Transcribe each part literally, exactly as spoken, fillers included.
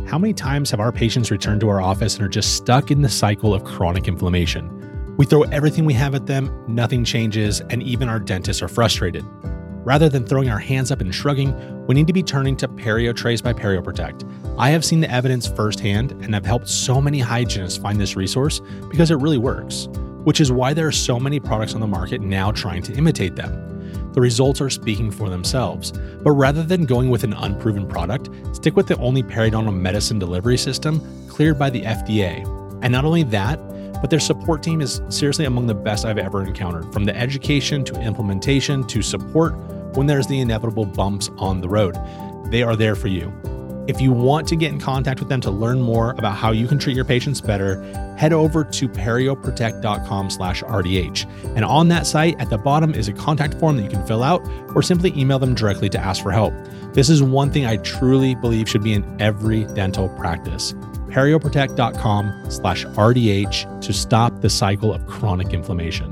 How many times have our patients returned to our office and are just stuck in the cycle of chronic inflammation? We throw everything we have at them, nothing changes, and even our dentists are frustrated. Rather than throwing our hands up and shrugging, we need to be turning to PerioTrace by PerioProtect. I have seen the evidence firsthand and have helped so many hygienists find this resource because it really works, which is why there are so many products on the market now trying to imitate them. The results are speaking for themselves, but rather than going with an unproven product, stick with the only periodontal medicine delivery system cleared by the F D A. And not only that, but their support team is seriously among the best I've ever encountered, from the education to implementation to support when there's the inevitable bumps on the road. They are there for you. If you want to get in contact with them to learn more about how you can treat your patients better, head over to perioprotect.com slash RDH. And on that site, at the bottom is a contact form that you can fill out or simply email them directly to ask for help. This is one thing I truly believe should be in every dental practice. perioprotect.com slash RDH to stop the cycle of chronic inflammation.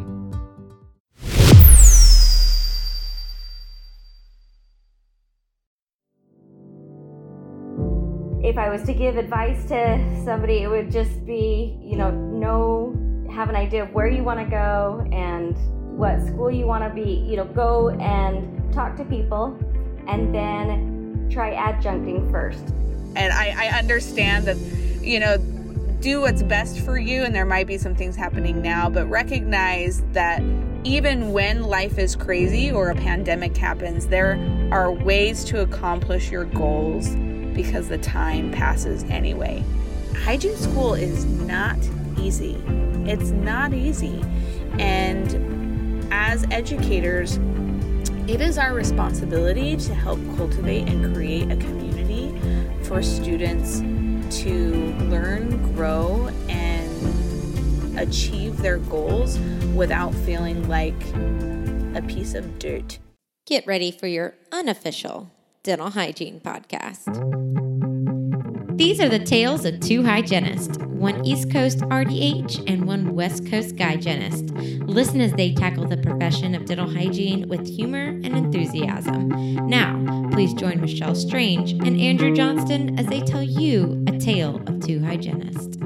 If I was to give advice to somebody, it would just be, you know, know, have an idea of where you want to go and what school you want to be, you know, go and talk to people and then try adjuncting first. And I, I understand that, you know, do what's best for you, and there might be some things happening now, but recognize that even when life is crazy or a pandemic happens, there are ways to accomplish your goals because the time passes anyway. Hygiene school is not easy. It's not easy. And as educators, it is our responsibility to help cultivate and create a community for students to learn, grow, and achieve their goals without feeling like a piece of dirt. Get ready for your unofficial dental hygiene podcast. These are the tales of two hygienists, one East Coast R D H and one West Coast hygienist. Listen as they tackle the profession of dental hygiene with humor and enthusiasm. Now, please join Michelle Strange and Andrew Johnston as they tell you a tale of two hygienists.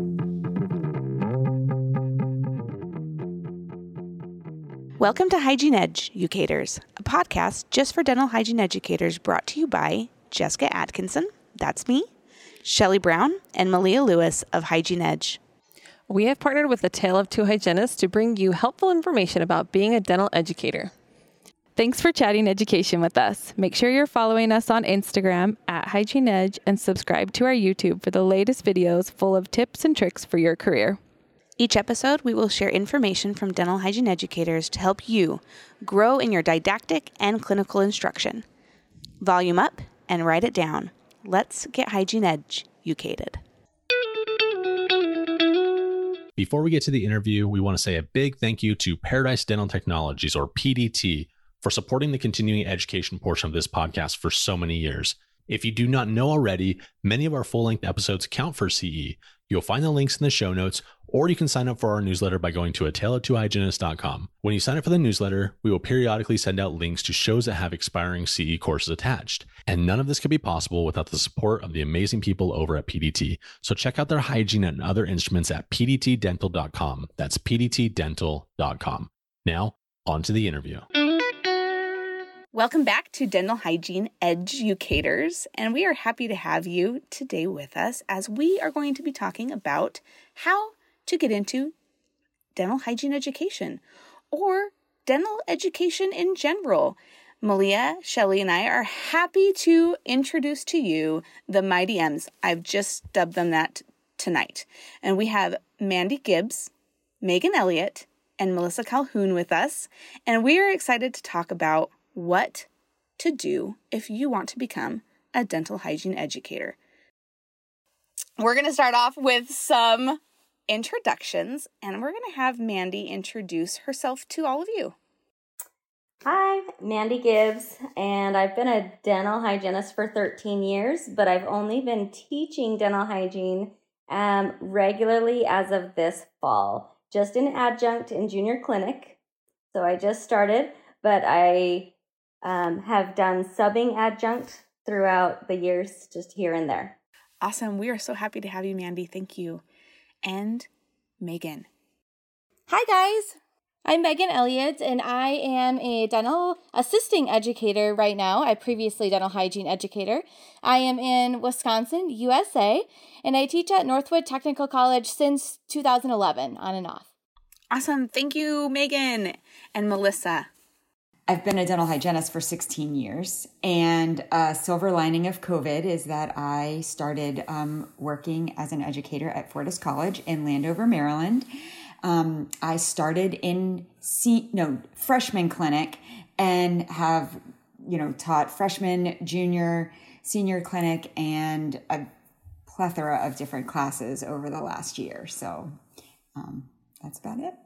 Welcome to Hygiene Edge, Educators, a podcast just for dental hygiene educators brought to you by Jessica Atkinson, that's me, Shelly Brown, and Malia Lewis of Hygiene Edge. We have partnered with A Tale of Two Hygienists to bring you helpful information about being a dental educator. Thanks for chatting education with us. Make sure you're following us on Instagram at Hygiene Edge and subscribe to our YouTube for the latest videos full of tips and tricks for your career. Each episode, we will share information from dental hygiene educators to help you grow in your didactic and clinical instruction. Volume up and write it down. Let's get Hygiene Edge educated. Before we get to the interview, we want to say a big thank you to Paradise Dental Technologies, or P D T, for supporting the continuing education portion of this podcast for so many years. If you do not know already, many of our full-length episodes count for C E. You'll find the links in the show notes, or you can sign up for our newsletter by going to a tale of two hygienists dot com. When you sign up for the newsletter, we will periodically send out links to shows that have expiring C E courses attached. And none of this could be possible without the support of the amazing people over at P D T. So check out their hygiene and other instruments at p d t dental dot com. That's p d t dental dot com. Now, on to the interview. Welcome back to Dental Hygiene Educators, and we are happy to have you today with us as we are going to be talking about how to get into dental hygiene education or dental education in general. Malia, Shelly, and I are happy to introduce to you the Mighty M's. I've just dubbed them that tonight. And we have Mandy Gibbs, Megan Elliott, and Melissa Calhoun with us, and we are excited to talk about what to do if you want to become a dental hygiene educator. We're going to start off with some introductions, and we're going to have Mandy introduce herself to all of you. Hi, Mandy Gibbs, and I've been a dental hygienist for thirteen years, but I've only been teaching dental hygiene um, regularly as of this fall, just in adjunct in junior clinic. So I just started, but I um, have done subbing adjunct throughout the years, just here and there. Awesome. We are so happy to have you, Mandy. Thank you. And Megan. Hi, guys. I'm Megan Elliott, and I am a dental assisting educator right now. I previously dental hygiene educator. I am in Wisconsin, U S A, and I teach at Northwood Technical College since two thousand eleven, on and off. Awesome. Thank you, Megan. And Melissa. I've been a dental hygienist for sixteen years, and a silver lining of COVID is that I started um, working as an educator at Fortis College in Landover, Maryland. Um, I started in C- no freshman clinic and have, you know, taught freshman, junior, senior clinic, and a plethora of different classes over the last year. So um, that's about it.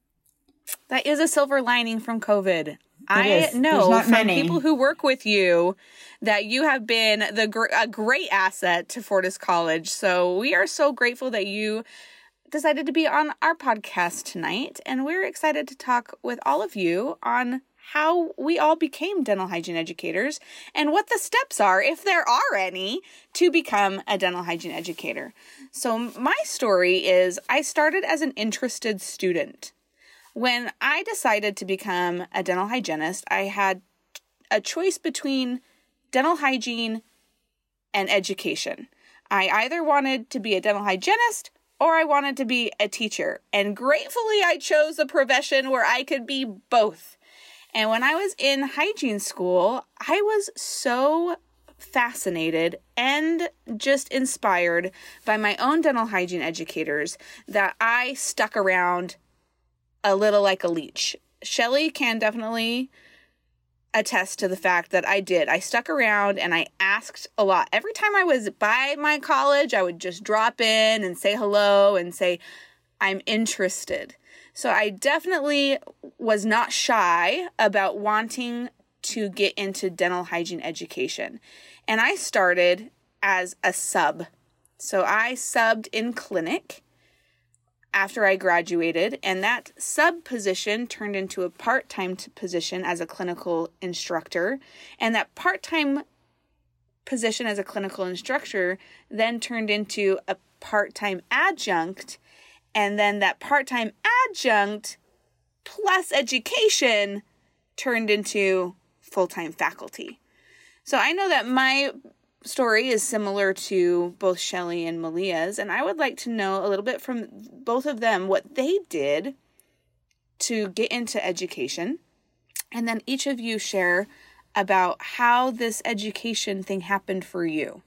That is a silver lining from COVID. It I is. know There's not from many. people who work with you that you have been the gr- a great asset to Fortis College. So we are so grateful that you decided to be on our podcast tonight. And we're excited to talk with all of you on how we all became dental hygiene educators and what the steps are, if there are any, to become a dental hygiene educator. So my story is I started as an interested student. When I decided to become a dental hygienist, I had a choice between dental hygiene and education. I either wanted to be a dental hygienist or I wanted to be a teacher. And gratefully, I chose a profession where I could be both. And when I was in hygiene school, I was so fascinated and just inspired by my own dental hygiene educators that I stuck around a little like a leech. Shelly can definitely attest to the fact that I did. I stuck around and I asked a lot. Every time I was by my college, I would just drop in and say hello and say, I'm interested. So I definitely was not shy about wanting to get into dental hygiene education. And I started as a sub. So I subbed in clinic after I graduated, and that sub position turned into a part-time t- position as a clinical instructor. And that part-time position as a clinical instructor then turned into a part-time adjunct. And then that part-time adjunct plus education turned into full-time faculty. So I know that my story is similar to both Shelly and Malia's, and I would like to know a little bit from both of them what they did to get into education. And then each of you share about how this education thing happened for you.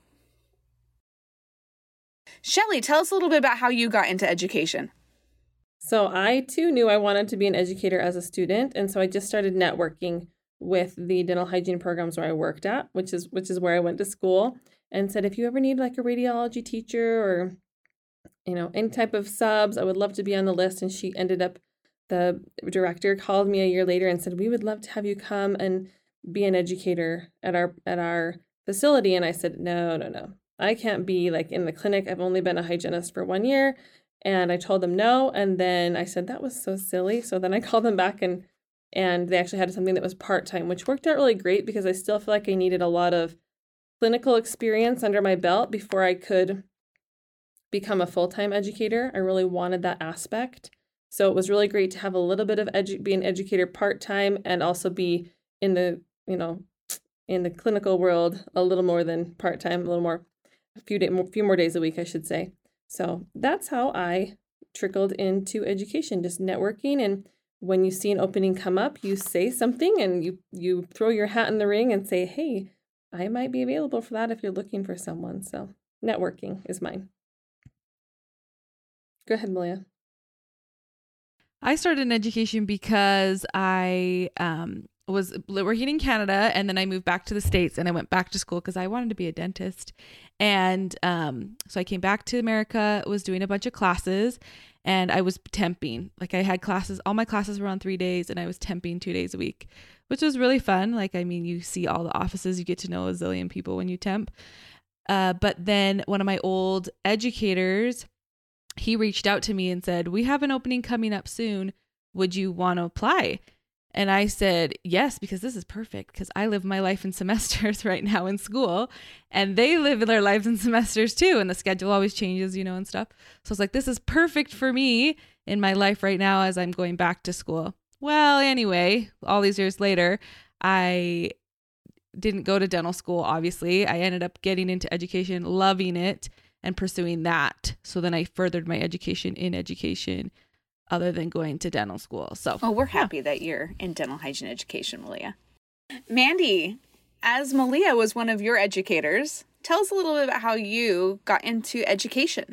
Shelly, tell us a little bit about how you got into education. So I too knew I wanted to be an educator as a student, and so I just started networking with the dental hygiene programs where I worked at, which is which is where I went to school, and said, if you ever need like a radiology teacher or, you know, any type of subs, I would love to be on the list. And she ended up, the director called me a year later and said, we would love to have you come and be an educator at our at our facility. And I said, no, no, no. I can't be like in the clinic. I've only been a hygienist for one year. And I told them no. And then I said, that was so silly. So then I called them back and and they actually had something that was part-time, which worked out really great because I still feel like I needed a lot of clinical experience under my belt before I could become a full-time educator. I really wanted that aspect. So it was really great to have a little bit of edu- be an educator part-time and also be in the, you know, in the clinical world a little more than part-time, a little more, a few, day, more, few more days a week, I should say. So that's how I trickled into education, just networking. And when you see an opening come up, you say something and you, you throw your hat in the ring and say, hey, I might be available for that if you're looking for someone. So networking is mine. Go ahead, Malia. I started in education because I um, was working in Canada, and then I moved back to the States, and I went back to school because I wanted to be a dentist. And um, so I came back to America, was doing a bunch of classes, and I was temping. Like I had classes, all my classes were on three days, and I was temping two days a week, which was really fun. Like, I mean, you see all the offices, you get to know a zillion people when you temp. Uh, but then one of my old educators, he reached out to me and said, we have an opening coming up soon. Would you want to apply? And I said, yes, because this is perfect because I live my life in semesters right now in school and they live their lives in semesters too. And the schedule always changes, you know, and stuff. So I was like, this is perfect for me in my life right now as I'm going back to school. Well, anyway, all these years later, I didn't go to dental school, obviously. I ended up getting into education, loving it, and pursuing that. So then I furthered my education in education other than going to dental school. So, oh, we're happy yeah. that you're in dental hygiene education, Malia. Mandy, as Malia was one of your educators, tell us a little bit about how you got into education.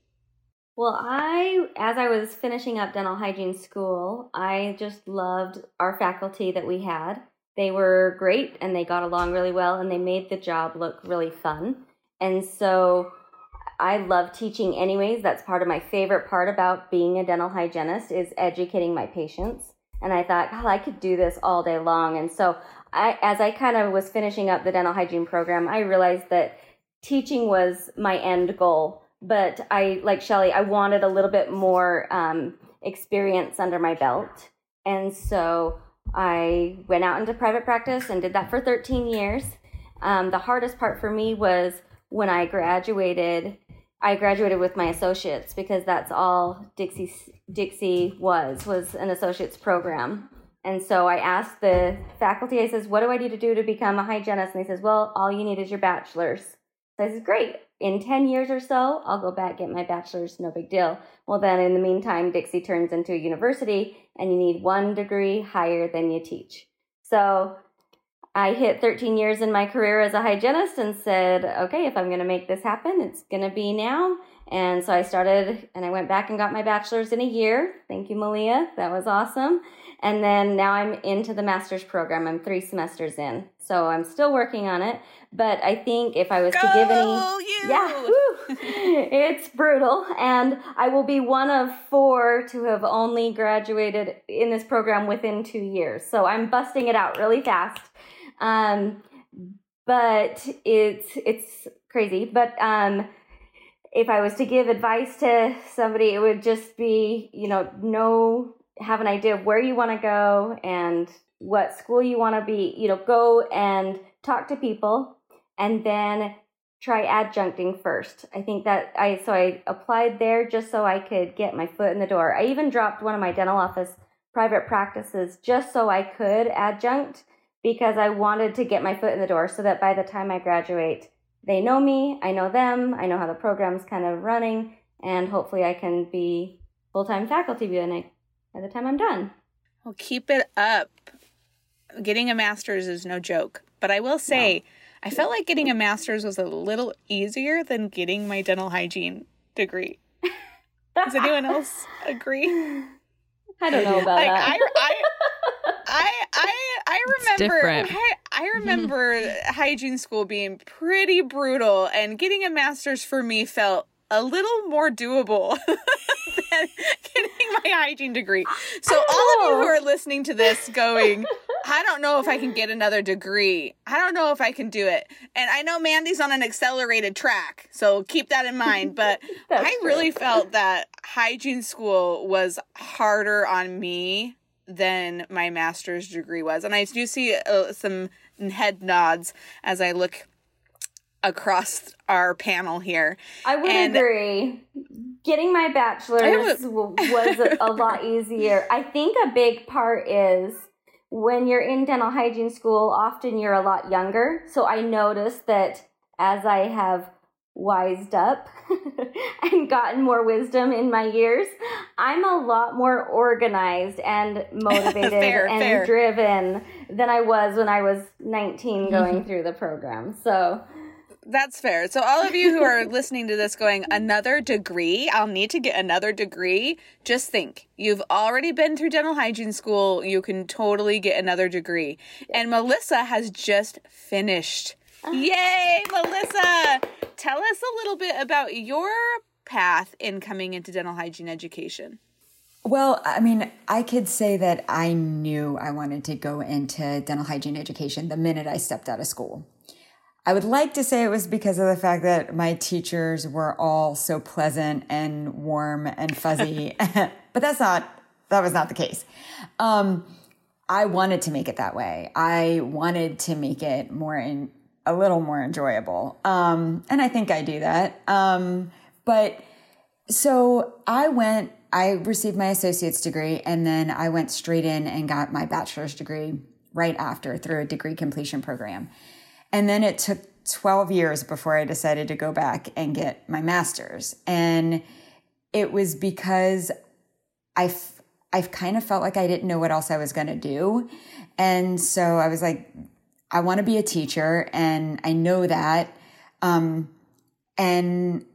Well, I, as I was finishing up dental hygiene school, I just loved our faculty that we had. They were great and they got along really well and they made the job look really fun. And so I love teaching anyways. That's part of my favorite part about being a dental hygienist is educating my patients. And I thought, oh, I could do this all day long. And so I, as I kind of was finishing up the dental hygiene program, I realized that teaching was my end goal. But I, like Shelly, I wanted a little bit more um, experience under my belt. And so I went out into private practice and did that for thirteen years. Um, the hardest part for me was when I graduated, I graduated with my associates because that's all Dixie Dixie was, was an associate's program. And so I asked the faculty, I says, what do I need to do to become a hygienist? And they says, well, all you need is your bachelor's. So I says, great. In ten years or so, I'll go back, get my bachelor's, no big deal. Well, then in the meantime, Dixie turns into a university and you need one degree higher than you teach. So I hit thirteen years in my career as a hygienist and said, okay, if I'm going to make this happen, it's going to be now. And so I started and I went back and got my bachelor's in a year. Thank you, Malia. That was awesome. And then now I'm into the master's program. I'm three semesters in. So I'm still working on it. But I think if I was Go to give any... You! Yeah, woo, it's brutal. And I will be one of four to have only graduated in this program within two years. So I'm busting it out really fast. Um, but it's it's crazy. But um, if I was to give advice to somebody, it would just be, you know, know, have an idea of where you want to go and what school you want to be, you know, go and talk to people and then try adjuncting first. I think that I, so I applied there just so I could get my foot in the door. I even dropped one of my dental office private practices just so I could adjunct because I wanted to get my foot in the door so that by the time I graduate, they know me, I know them, I know how the program's kind of running, and hopefully I can be full-time faculty by the time I'm done. Well, keep it up. Getting a master's is no joke. But I will say, no. I felt like getting a master's was a little easier than getting my dental hygiene degree. Does anyone else agree? I don't know about like, that. I, I, I, I, I remember, I, I remember hygiene school being pretty brutal, and getting a master's for me felt a little more doable than getting my hygiene degree. So all of you who are listening to this going, I don't know if I can get another degree. I don't know if I can do it. And I know Mandy's on an accelerated track, so keep that in mind. But I really true. felt that hygiene school was harder on me than my master's degree was. And I do see uh, some head nods as I look across our panel here. I would and agree. Getting my bachelor's would... was a, a lot easier. I think a big part is when you're in dental hygiene school, often you're a lot younger. So I noticed that as I have wised up and gotten more wisdom in my years, I'm a lot more organized and motivated fair, and fair. driven than I was when I was nineteen going mm-hmm. through the program. So that's fair. So all of you who are listening to this going, another degree, I'll need to get another degree. Just think, you've already been through dental hygiene school. You can totally get another degree. And Melissa has just finished. Yay, Melissa! Tell us a little bit about your path in coming into dental hygiene education. Well, I mean, I could say that I knew I wanted to go into dental hygiene education the minute I stepped out of school. I would like to say it was because of the fact that my teachers were all so pleasant and warm and fuzzy, but that's not, that was not the case. Um, I wanted to make it that way. I wanted to make it more in a little more enjoyable. Um, and I think I do that. Um, but so I went, I received my associate's degree, and then I went straight in and got my bachelor's degree right after through a degree completion program. And then it took twelve years before I decided to go back and get my master's. And it was because I've, I've kind of felt like I didn't know what else I was going to do. And so I was like, I want to be a teacher, and I know that. Um, and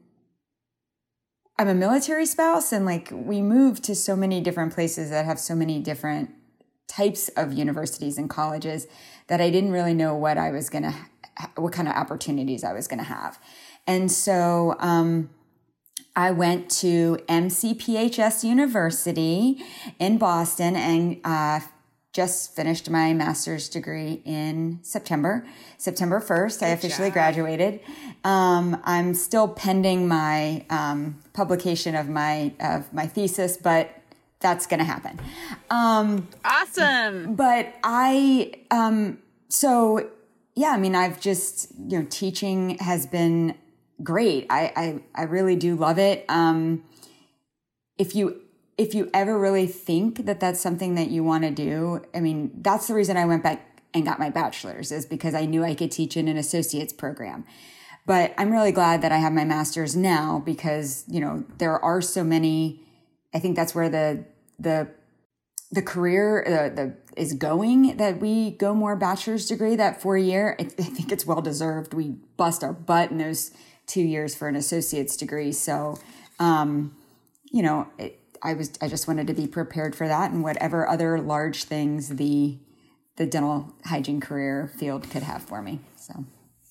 I'm a military spouse, and like we moved to so many different places that have so many different types of universities and colleges that I didn't really know what I was going to, ha- what kind of opportunities I was going to have. And so, um, I went to M C P H S University in Boston and, uh, just finished my master's degree in September, September first. I officially graduated. Um, I'm still pending my um, publication of my of my thesis, but that's going to happen. Um, awesome. But I, um, so yeah, I mean, I've just, you know, teaching has been great. I I, I really do love it. Um, if you If you ever really think that that's something that you want to do, I mean, that's the reason I went back and got my bachelor's, is because I knew I could teach in an associate's program. But I'm really glad that I have my master's now, because, you know, there are so many, I think that's where the, the, the career uh, the, is going, that we go more bachelor's degree, that four year. I, I think it's well deserved. We bust our butt in those two years for an associate's degree. So, um, you know, it, I was, I just wanted to be prepared for that, and whatever other large things the, the dental hygiene career field could have for me. So.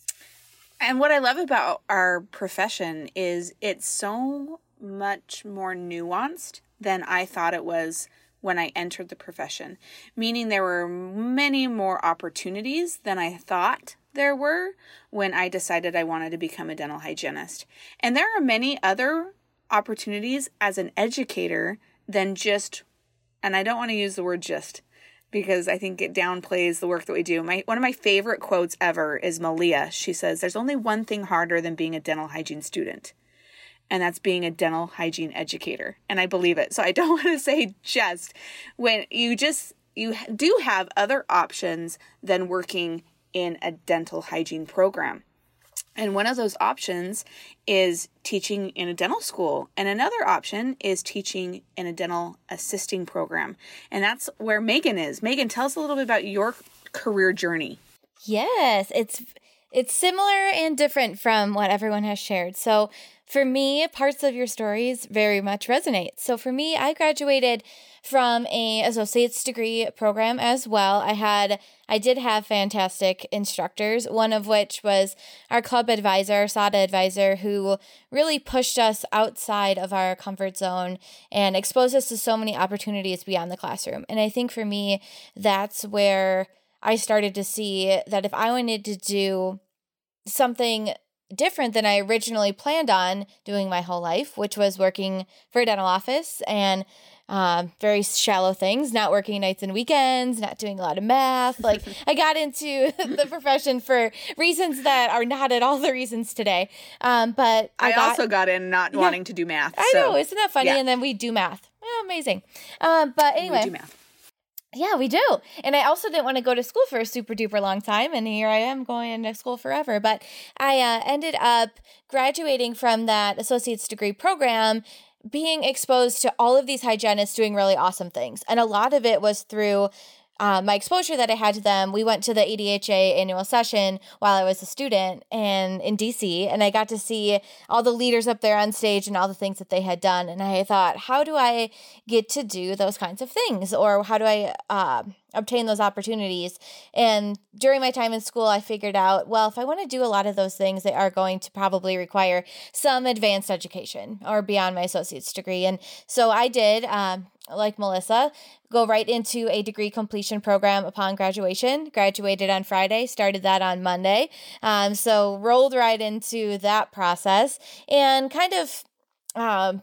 And what I love about our profession is it's so much more nuanced than I thought it was when I entered the profession, meaning there were many more opportunities than I thought there were when I decided I wanted to become a dental hygienist. And there are many other opportunities as an educator than just, and I don't want to use the word just because I think it downplays the work that we do. My one of my favorite quotes ever is Malia. She says, "There's only one thing harder than being a dental hygiene student, and that's being a dental hygiene educator." And I believe it. So I don't want to say just, when you just, you do have other options than working in a dental hygiene program. And one of those options is teaching in a dental school. And another option is teaching in a dental assisting program. And that's where Megan is. Megan, tell us a little bit about your career journey. Yes, it's it's similar and different from what everyone has shared. So for me, parts of your stories very much resonate. So for me, I graduated from a associate's degree program as well. I had, I did have fantastic instructors, one of which was our club advisor, S A D A advisor, who really pushed us outside of our comfort zone and exposed us to so many opportunities beyond the classroom. And I think for me, that's where I started to see that if I wanted to do something different than I originally planned on doing my whole life, which was working for a dental office and uh, very shallow things, not working nights and weekends, not doing a lot of math. Like I got into the profession for reasons that are not at all the reasons today. Um, but I, I got, also got in not yeah, wanting to do math. I so, know, isn't that funny? Yeah. And then we do math. Oh, amazing. Um, but anyway. We do math. Yeah, we do. And I also didn't want to go to school for a super duper long time. And here I am going to school forever. But I uh, ended up graduating from that associate's degree program, being exposed to all of these hygienists doing really awesome things. And a lot of it was through Uh, my exposure that I had to them. We went to the A D H A annual session while I was a student and in D C, and I got to see all the leaders up there on stage and all the things that they had done. And I thought, how do I get to do those kinds of things? Or how do I uh, obtain those opportunities? And during my time in school, I figured out, well, if I want to do a lot of those things, they are going to probably require some advanced education or beyond my associate's degree. And so I did, um, like Melissa, go right into a degree completion program upon graduation. Graduated on Friday, started that on Monday. Um, so rolled right into that process and kind of um,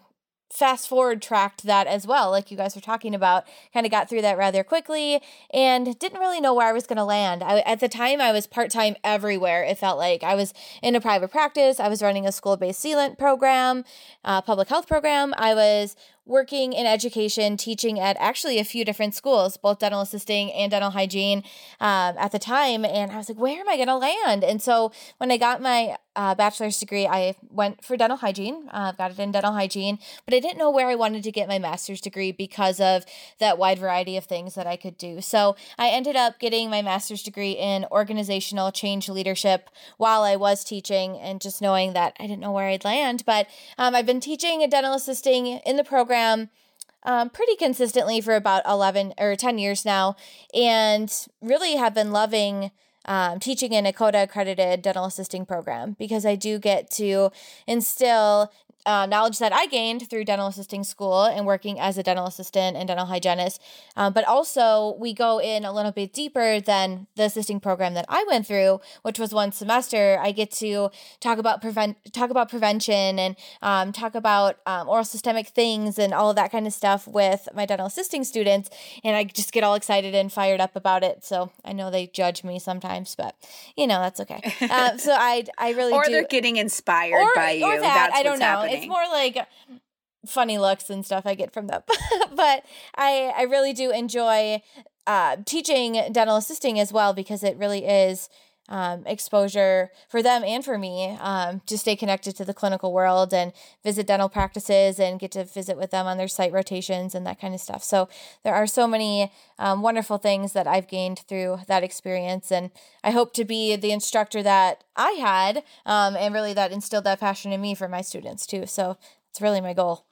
fast forward tracked that as well, like you guys were talking about, kind of got through that rather quickly and didn't really know where I was going to land. I, at the time, I was part-time everywhere. It felt like I was in a private practice. I was running a school-based sealant program, uh, public health program. I was working in education, teaching at actually a few different schools, both dental assisting and dental hygiene um, at the time. And I was like, where am I going to land? And so when I got my uh, bachelor's degree, I went for dental hygiene, uh, got it in dental hygiene, but I didn't know where I wanted to get my master's degree because of that wide variety of things that I could do. So I ended up getting my master's degree in organizational change leadership while I was teaching, and just knowing that I didn't know where I'd land. But um, I've been teaching dental assisting in the program Um, pretty consistently for about eleven or ten years now, and really have been loving um, teaching in a CODA accredited dental assisting program, because I do get to instill Uh, knowledge that I gained through dental assisting school and working as a dental assistant and dental hygienist. Um, but also we go in a little bit deeper than the assisting program that I went through, which was one semester. I get to talk about prevent, talk about prevention and um, talk about um, oral systemic things and all of that kind of stuff with my dental assisting students. And I just get all excited and fired up about it. So I know they judge me sometimes, but you know, that's okay. Uh, so I, I really or do. they're getting inspired or, by you. Or that, That's I don't what's know. happening. It's more like funny looks and stuff I get from them. But I, I really do enjoy uh, teaching dental assisting as well, because it really is um, exposure for them and for me um, to stay connected to the clinical world and visit dental practices and get to visit with them on their site rotations and that kind of stuff. So there are so many um, wonderful things that I've gained through that experience. And I hope to be the instructor that I had um, and really that instilled that passion in me for my students too. So it's really my goal.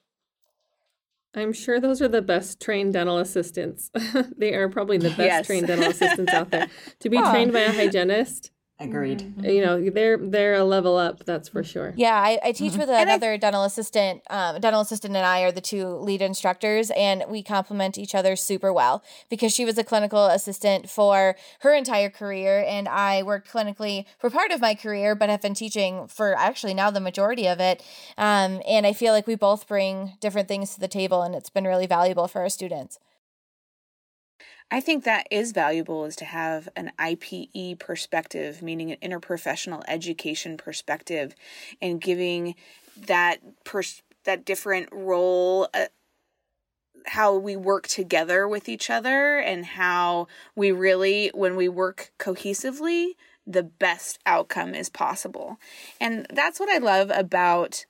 I'm sure those are the best trained dental assistants. They are probably the best Yes. trained dental assistants out there. To be Oh. trained by a hygienist, Agreed. you know, they're they're a level up, that's for sure. Yeah, I, I teach with another dental assistant. Um, dental assistant and I are the two lead instructors, and we complement each other super well, because she was a clinical assistant for her entire career, and I worked clinically for part of my career, but have been teaching for actually now the majority of it. Um, and I feel like we both bring different things to the table, and it's been really valuable for our students. I think that is valuable, is to have an I P E perspective, meaning an interprofessional education perspective, and giving that pers- that different role, uh, how we work together with each other, and how we really, when we work cohesively, the best outcome is possible. And that's what I love about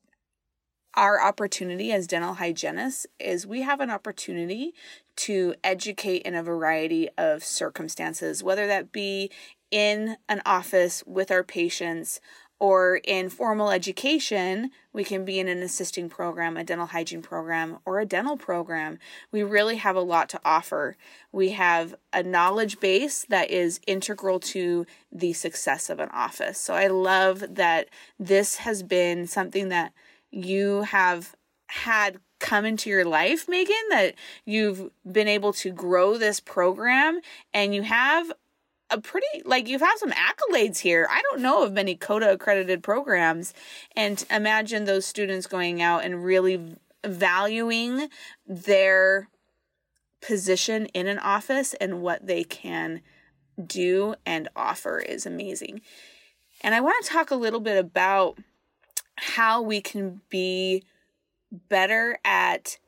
our opportunity as dental hygienists, is we have an opportunity to educate in a variety of circumstances, whether that be in an office with our patients or in formal education. We can be in an assisting program, a dental hygiene program, or a dental program. We really have a lot to offer. We have a knowledge base that is integral to the success of an office. So I love that this has been something that you have had come into your life, Megan, that you've been able to grow this program, and you have a pretty, like, you've had some accolades here. I don't know of many CODA accredited programs, and imagine those students going out and really valuing their position in an office and what they can do and offer is amazing. And I want to talk a little bit about how we can be better at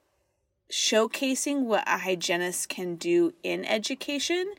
showcasing what a hygienist can do in education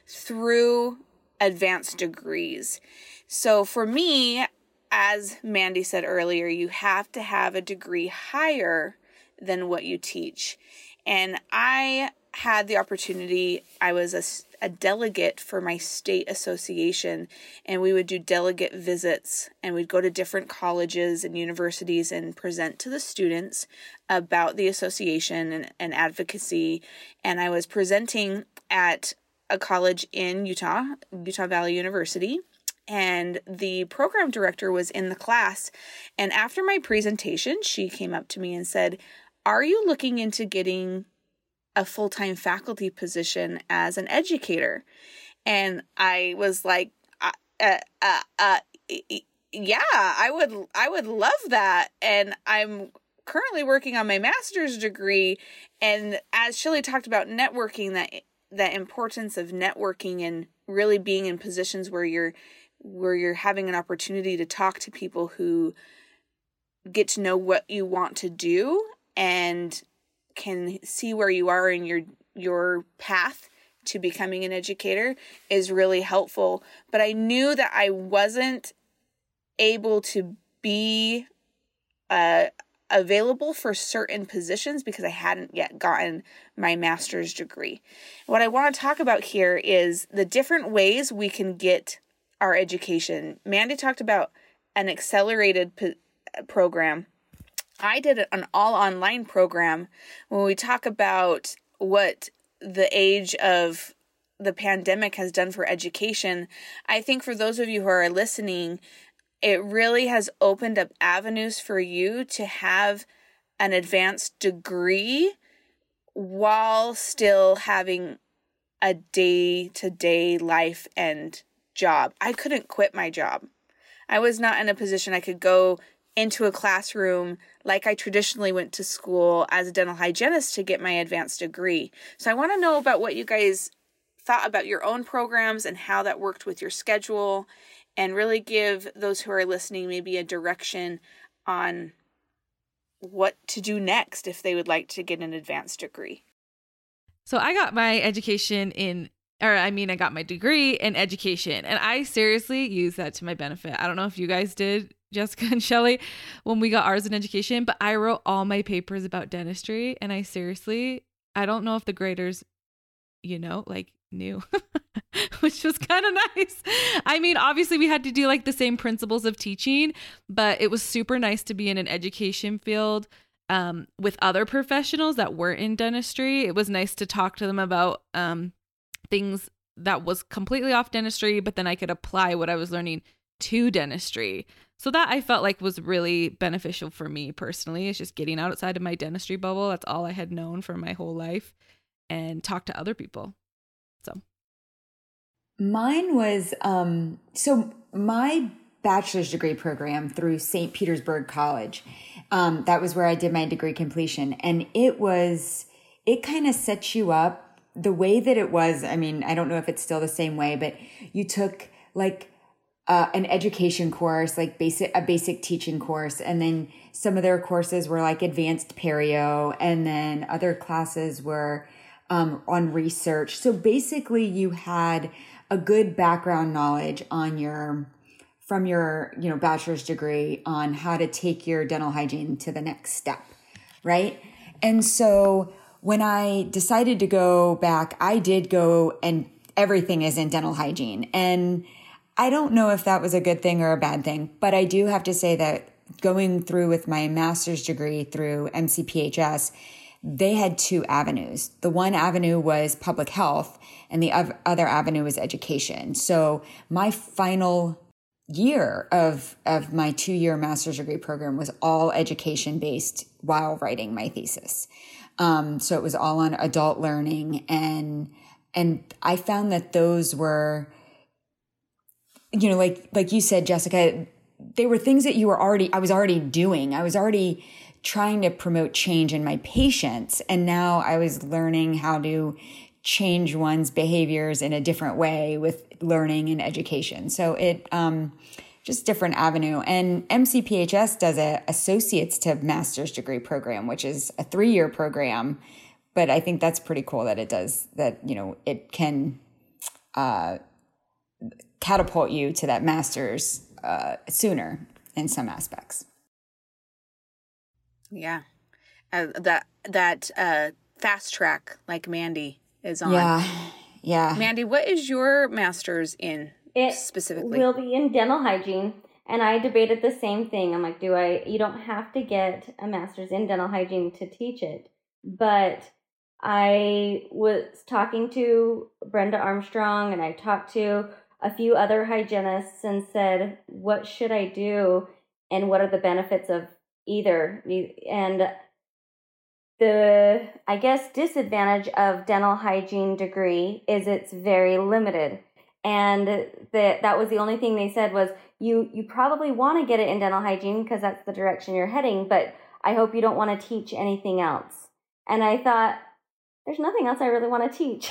through advanced degrees. So for me, as Mandy said earlier, you have to have a degree higher than what you teach. And I had the opportunity, I was a, a delegate for my state association, and we would do delegate visits, and we'd go to different colleges and universities and present to the students about the association and, and advocacy. And I was presenting at a college in Utah, Utah Valley University, and the program director was in the class. And after my presentation, she came up to me and said, "Are you looking into getting a full-time faculty position as an educator?" And I was like, uh, uh, uh, uh, yeah, I would, I would love that. And I'm currently working on my master's degree. And as Shelley talked about networking, that that importance of networking and really being in positions where you're where you're having an opportunity to talk to people who get to know what you want to do and can see where you are in your your path to becoming an educator is really helpful. But I knew that I wasn't able to be uh, available for certain positions because I hadn't yet gotten my master's degree. What I want to talk about here is the different ways we can get our education. Mandy talked about an accelerated p- program. I did an all online program. When we talk about what the age of the pandemic has done for education, I think for those of you who are listening, it really has opened up avenues for you to have an advanced degree while still having a day-to-day life and job. I couldn't quit my job. I was not in a position I could go into a classroom like I traditionally went to school as a dental hygienist to get my advanced degree. So I want to know about what you guys thought about your own programs and how that worked with your schedule, and really give those who are listening maybe a direction on what to do next if they would like to get an advanced degree. So I got my education in, or I mean, I got my degree in education, and I seriously used that to my benefit. I don't know if you guys did, Jessica and Shelley, when we got ours in education, but I wrote all my papers about dentistry, and I seriously, I don't know if the graders, you know, like knew, which was kind of nice. I mean, obviously we had to do like the same principles of teaching, but it was super nice to be in an education field um, with other professionals that weren't in dentistry. It was nice to talk to them about um, things that was completely off dentistry, but then I could apply what I was learning to dentistry. So that I felt like was really beneficial for me personally. It's just getting outside of my dentistry bubble. That's all I had known for my whole life, and talk to other people. So mine was, um, so my bachelor's degree program through Saint Petersburg College, um, that was where I did my degree completion. And it was, it kind of sets you up the way that it was. I mean, I don't know if it's still the same way, but you took like uh, an education course, like basic, a basic teaching course. And then some of their courses were like advanced perio. And then other classes were um, on research. So basically you had a good background knowledge on your, from your, you know, bachelor's degree on how to take your dental hygiene to the next step. Right. And so when I decided to go back, I did go, and everything is in dental hygiene. And I don't know if that was a good thing or a bad thing, but I do have to say that going through with my master's degree through M C P H S, they had two avenues. The one avenue was public health, and the other avenue was education. So my final year of, of my two-year master's degree program was all education-based while writing my thesis. Um, so it was all on adult learning, and and I found that those were, you know, like like you said, Jessica, they were things that you were already, I was already doing. I was already trying to promote change in my patients. And now I was learning how to change one's behaviors in a different way with learning and education. So it, um, just different avenue. And M C P H S does a associates to master's degree program, which is a three-year program. But I think that's pretty cool that it does that, you know, it can, uh, catapult you to that master's, uh, sooner in some aspects. Yeah. Uh, that, that, uh, fast track like Mandy is on. Yeah. Yeah. Mandy, what is your master's in It specifically? will be in dental hygiene. And I debated the same thing. I'm like, do I, you don't have to get a master's in dental hygiene to teach it. But I was talking to Brenda Armstrong, and I talked to a few other hygienists and said, what should I do? And what are the benefits of either? And the, I guess, disadvantage of dental hygiene degree is it's very limited. And that that was the only thing they said was, you, you probably want to get it in dental hygiene because that's the direction you're heading. But I hope you don't want to teach anything else. And I thought, there's nothing else I really want to teach.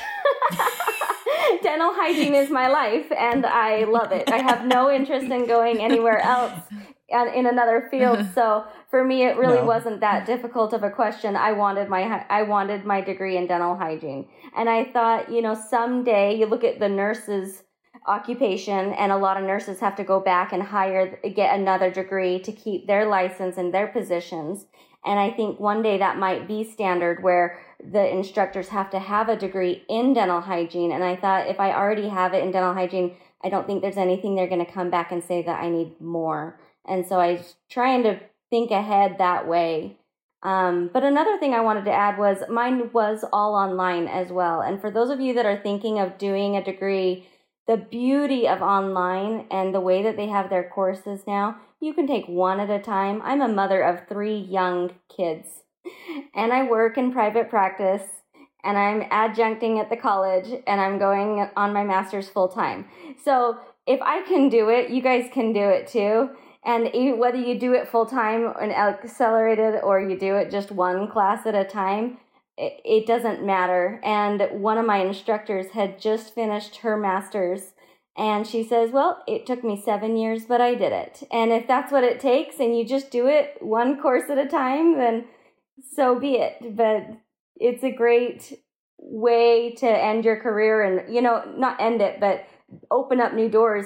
Dental hygiene is my life, and I love it. I have no interest in going anywhere else in another field. So for me, it really no. wasn't that difficult of a question. I wanted my I wanted my degree in dental hygiene. And I thought, you know, someday you look at the nurses' occupation, and a lot of nurses have to go back and hire, get another degree to keep their license and their positions. And I think one day that might be standard where the instructors have to have a degree in dental hygiene. And I thought, if I already have it in dental hygiene, I don't think there's anything they're going to come back and say that I need more. And so I was trying to think ahead that way. Um, but another thing I wanted to add was mine was all online as well. And for those of you that are thinking of doing a degree, the beauty of online and the way that they have their courses now, you can take one at a time. I'm a mother of three young kids, and I work in private practice, and I'm adjuncting at the college, and I'm going on my master's full time. So if I can do it, you guys can do it too. And whether you do it full time and accelerated, or you do it just one class at a time, it, it doesn't matter. And one of my instructors had just finished her master's, and she says, well, it took me seven years, but I did it. And if that's what it takes, and you just do it one course at a time, then so be it. But it's a great way to end your career, and, you know, not end it, but open up new doors,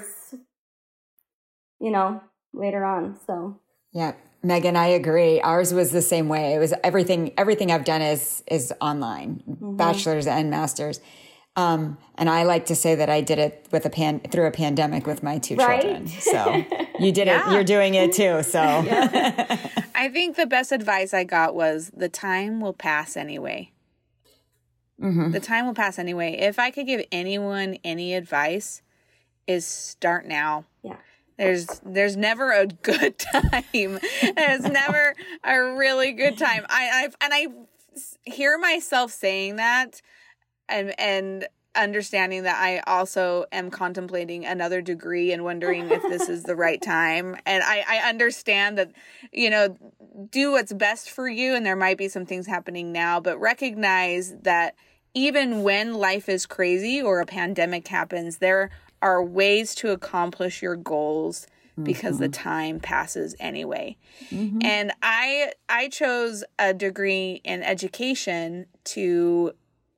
you know, later on. So yeah, Megan, I agree. Ours was the same way. It was everything. Everything I've done is is online, mm-hmm. bachelor's and master's. Um, and I like to say that I did it with a pan through a pandemic with my two right? children. So you did yeah. it. You're doing it too. So yeah. I think the best advice I got was the time will pass anyway. Mm-hmm. The time will pass anyway. If I could give anyone any advice, is start now. Yeah. There's there's never a good time. There's never a really good time. I, I and I hear myself saying that, and and understanding that I also am contemplating another degree and wondering if this is the right time. And I, I understand that, you know, do what's best for you, and there might be some things happening now, but recognize that even when life is crazy or a pandemic happens, there are ways to accomplish your goals because mm-hmm. the time passes anyway. Mm-hmm. And I I chose a degree in education to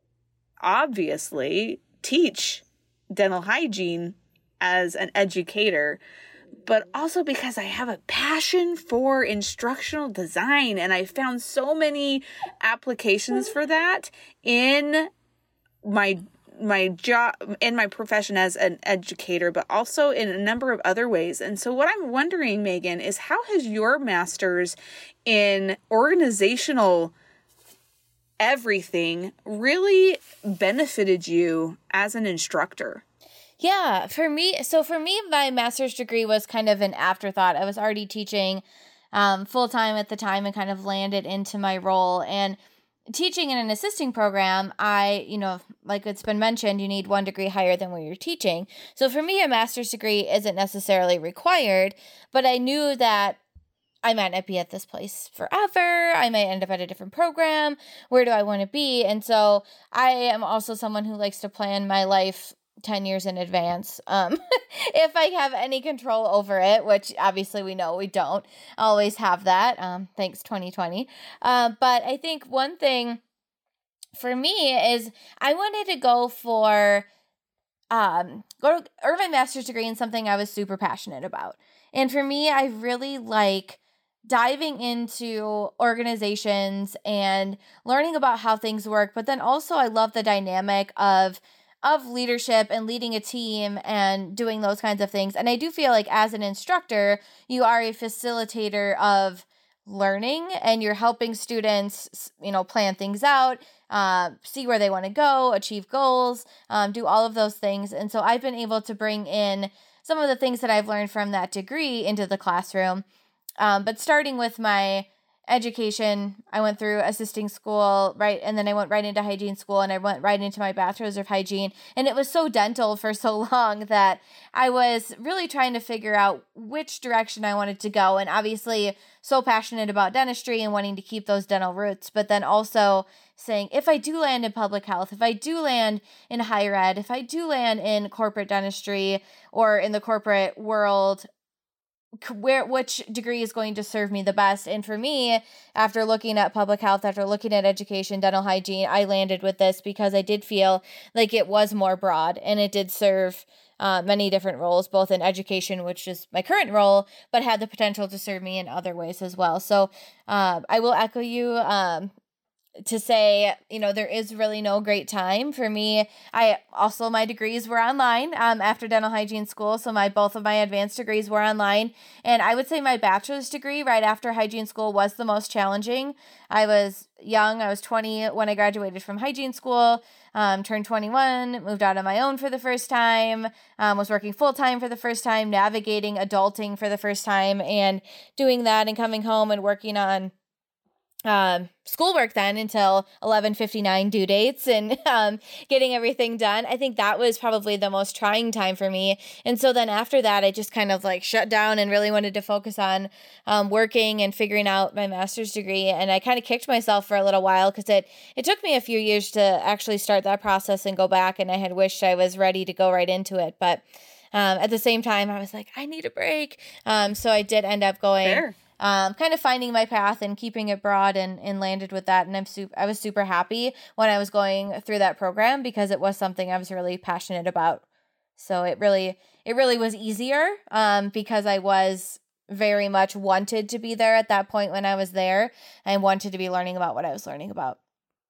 obviously teach dental hygiene as an educator, but also because I have a passion for instructional design, and I found so many applications for that in my my job, in my profession as an educator, but also in a number of other ways. And so what I'm wondering, Megan, is how has your master's in organizational everything really benefited you as an instructor? Yeah, for me, so for me, my master's degree was kind of an afterthought. I was already teaching um, full-time at the time and kind of landed into my role. And teaching in an assisting program, I, you know, like it's been mentioned, you need one degree higher than where you're teaching. So for me, a master's degree isn't necessarily required, but I knew that I might not be at this place forever. I might end up at a different program. Where do I want to be? And so I am also someone who likes to plan my life ten years in advance. Um, if I have any control over it, which obviously we know we don't always have that. Um, thanks twenty twenty. Uh, but I think one thing for me is I wanted to go for, um, go to earn my master's degree in something I was super passionate about. And for me, I really like diving into organizations and learning about how things work. But then also I love the dynamic of of leadership and leading a team and doing those kinds of things. And I do feel like as an instructor, you are a facilitator of learning, and you're helping students, you know, plan things out, uh, see where they want to go, achieve goals, um, do all of those things. And so I've been able to bring in some of the things that I've learned from that degree into the classroom. Um, but starting with my education, I went through assisting school, right? And then I went right into hygiene school, and I went right into my bachelor's of hygiene. And it was so dental for so long that I was really trying to figure out which direction I wanted to go. And obviously so passionate about dentistry and wanting to keep those dental roots, but then also saying, if I do land in public health, if I do land in higher ed, if I do land in corporate dentistry or in the corporate world, where which degree is going to serve me the best. And for me, after looking at public health, after looking at education, dental hygiene, I landed with this because I did feel like it was more broad and it did serve uh, many different roles, both in education, which is my current role, but had the potential to serve me in other ways as well. So uh, I will echo you um, to say, you know, there is really no great time for me. I also, my degrees were online um, after dental hygiene school. So my, both of my advanced degrees were online. And I would say my bachelor's degree right after hygiene school was the most challenging. I was young. I was twenty when I graduated from hygiene school, um, turned twenty-one, moved out on my own for the first time, um, was working full time for the first time, navigating adulting for the first time, and doing that and coming home and working on um, schoolwork then until eleven fifty-nine due dates and um, getting everything done. I think that was probably the most trying time for me. And so then after that, I just kind of like shut down and really wanted to focus on um, working and figuring out my master's degree. And I kind of kicked myself for a little while because it, it took me a few years to actually start that process and go back. And I had wished I was ready to go right into it. But um, at the same time, I was like, I need a break. Um, so I did end up going... Fair. Um, kind of finding my path and keeping it broad and, and landed with that. And I'm super, I was super happy when I was going through that program because it was something I was really passionate about. So it really, it really was easier um, because I was very much wanted to be there at that point when I was there and wanted to be learning about what I was learning about.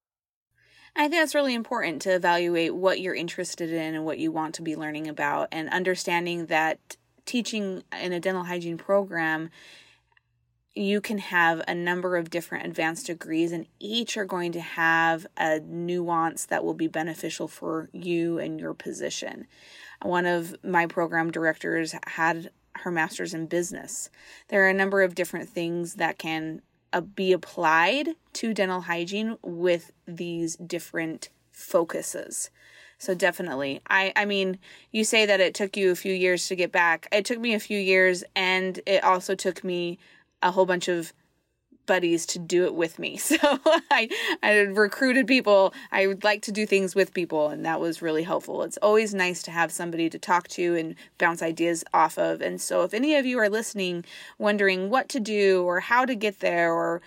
I think that's really important to evaluate what you're interested in and what you want to be learning about, and understanding that teaching in a dental hygiene program, you can have a number of different advanced degrees, and each are going to have a nuance that will be beneficial for you and your position. One of my program directors had her master's in business. There are a number of different things that can uh, be applied to dental hygiene with these different focuses. So definitely, I, I mean, you say that it took you a few years to get back. It took me a few years, and it also took me a whole bunch of buddies to do it with me. So I, I recruited people. I would like to do things with people, and that was really helpful. It's always nice to have somebody to talk to and bounce ideas off of. And so if any of you are listening, wondering what to do or how to get there, or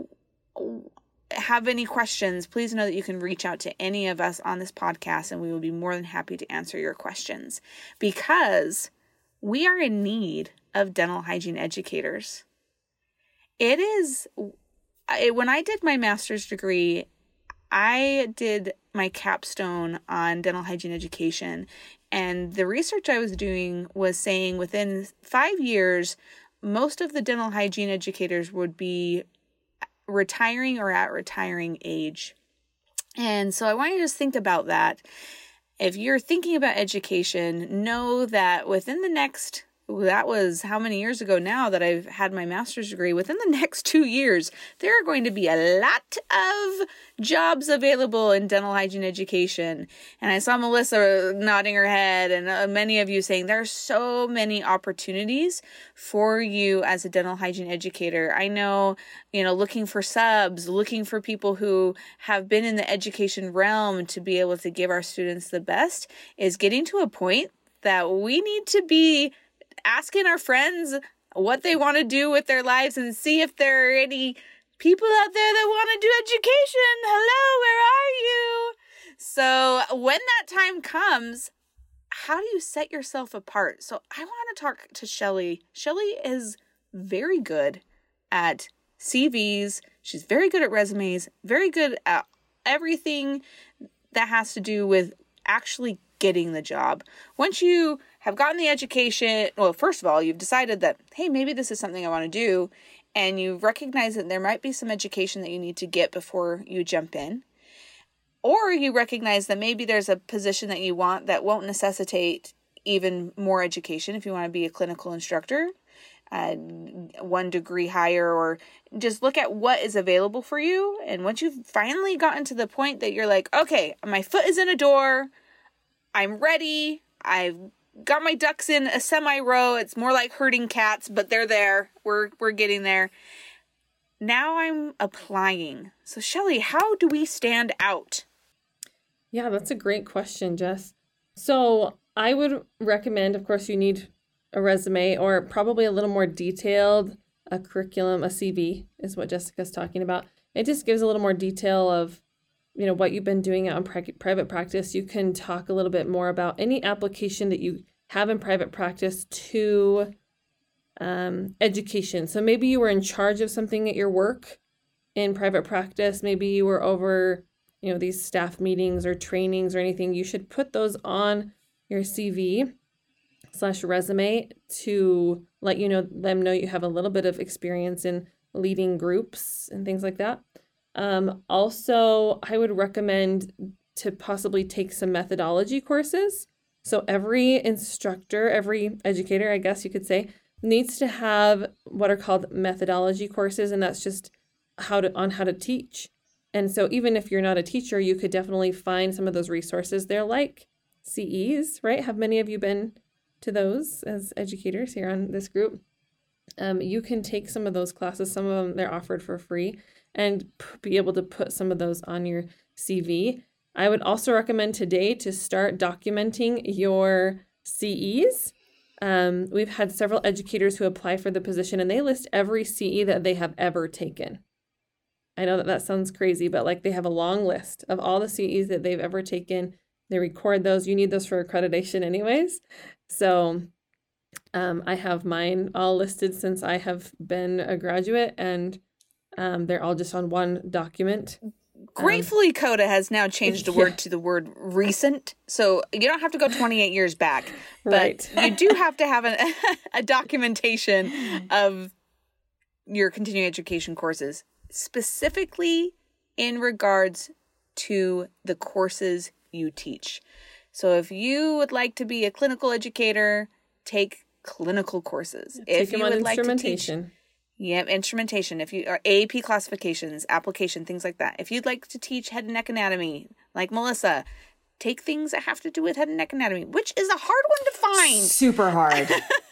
have any questions, please know that you can reach out to any of us on this podcast, and we will be more than happy to answer your questions, because we are in need of dental hygiene educators. It is, when I did my master's degree, I did my capstone on dental hygiene education, and the research I was doing was saying within five years, most of the dental hygiene educators would be retiring or at retiring age. And so I want you to just think about that. If you're thinking about education, know that within the next that was how many years ago now that I've had my master's degree. Within the next two years, there are going to be a lot of jobs available in dental hygiene education. And I saw Melissa nodding her head, and uh, many of you saying there are so many opportunities for you as a dental hygiene educator. I know, you know, looking for subs, looking for people who have been in the education realm to be able to give our students the best is getting to a point that we need to be asking our friends what they want to do with their lives and see if there are any people out there that want to do education. Hello, where are you? So when that time comes, how do you set yourself apart? So I want to talk to Shelly. Shelly is very good at C Vs. She's very good at resumes, very good at everything that has to do with actually getting the job. Once you have gotten the education, well, first of all, you've decided that, hey, maybe this is something I want to do, and you recognize that there might be some education that you need to get before you jump in, or you recognize that maybe there's a position that you want that won't necessitate even more education if you want to be a clinical instructor. uh, one degree higher, or just look at what is available for you. And once you've finally gotten to the point that you're like, okay, my foot is in a door, I'm ready, I've got my ducks in a semi-row, it's more like herding cats, but they're there, we're we're getting there. Now I'm applying. So Shelly, how do we stand out? Yeah, that's a great question, Jess. So I would recommend, of course, you need a resume, or probably a little more detailed, a curriculum, a C V is what Jessica's talking about. It just gives a little more detail of, you know, what you've been doing out in pri- private practice. You can talk a little bit more about any application that you have in private practice to um, education. So maybe you were in charge of something at your work in private practice. Maybe you were over, you know, these staff meetings or trainings or anything. You should put those on your C V slash resume to let you know, them know you have a little bit of experience in leading groups and things like that. Um, also, I would recommend to possibly take some methodology courses. So every instructor, every educator, I guess you could say, needs to have what are called methodology courses, and that's just how to on how to teach. And so even if you're not a teacher, you could definitely find some of those resources. They're like C Es, right? Have many of you been to those as educators here on this group? Um, you can take some of those classes. Some of them, they're offered for free, and p- be able to put some of those on your C V. I would also recommend today to start documenting your C Es. Um, we've had several educators who apply for the position, and they list every C E that they have ever taken. I know that that sounds crazy, but like they have a long list of all the C Es that they've ever taken. They record those. You need those for accreditation anyways. So um, I have mine all listed since I have been a graduate, and um, they're all just on one document. Gratefully, um, CODA has now changed the word yeah. to the word recent. So you don't have to go twenty-eight years back, but right. you do have to have an, a documentation of your continuing education courses, specifically in regards to the courses you teach. So if you would like to be a clinical educator, take clinical courses. Take if them you on would like to instrumentation. teach, yeah, instrumentation. If you are A A P classifications, application, things like that. If you'd like to teach head and neck anatomy, like Melissa, take things that have to do with head and neck anatomy, which is a hard one to find. Super hard.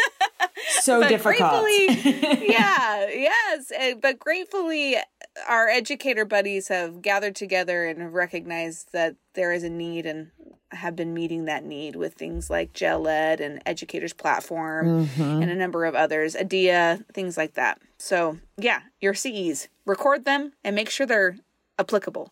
So but difficult. Gratefully, yeah, yes. But gratefully, our educator buddies have gathered together and have recognized that there is a need, and have been meeting that need with things like Gel Ed and Educators Platform mm-hmm. and a number of others, A D I A, things like that. So yeah, your C Es, record them and make sure they're applicable.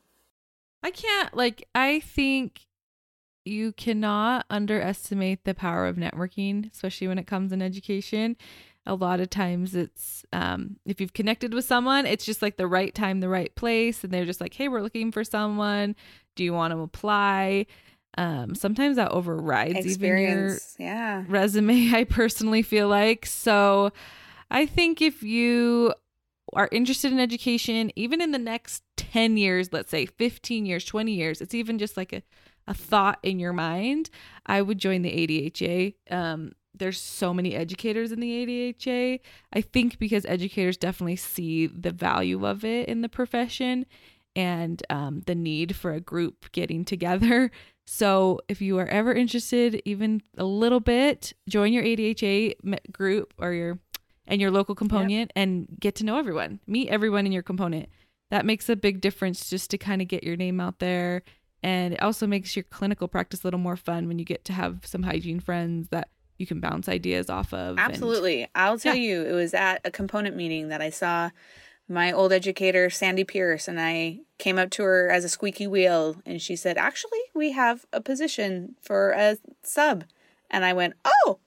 I can't, like, I think you cannot underestimate the power of networking, especially when it comes in education. A lot of times it's, um, if you've connected with someone, it's just like the right time, the right place. And they're just like, hey, we're looking for someone. Do you want to apply? Um, sometimes that overrides Experience, even your yeah. resume, I personally feel like. So I think if you are interested in education, even in the next ten years, let's say fifteen years, twenty years, it's even just like a, a thought in your mind, I would join the A D H A. Um, there's so many educators in the A D H A. I think because educators definitely see the value of it in the profession, and um, the need for a group getting together. So if you are ever interested, even a little bit, join your A D H A group or your and your local component yep. and get to know everyone. Meet everyone in your component. That makes a big difference just to kind of get your name out there. And it also makes your clinical practice a little more fun when you get to have some hygiene friends that you can bounce ideas off of. Absolutely. And, I'll tell yeah. you, it was at a component meeting that I saw my old educator, Sandy Pierce, and I came up to her as a squeaky wheel, and she said, actually, we have a position for a sub. And I went, oh!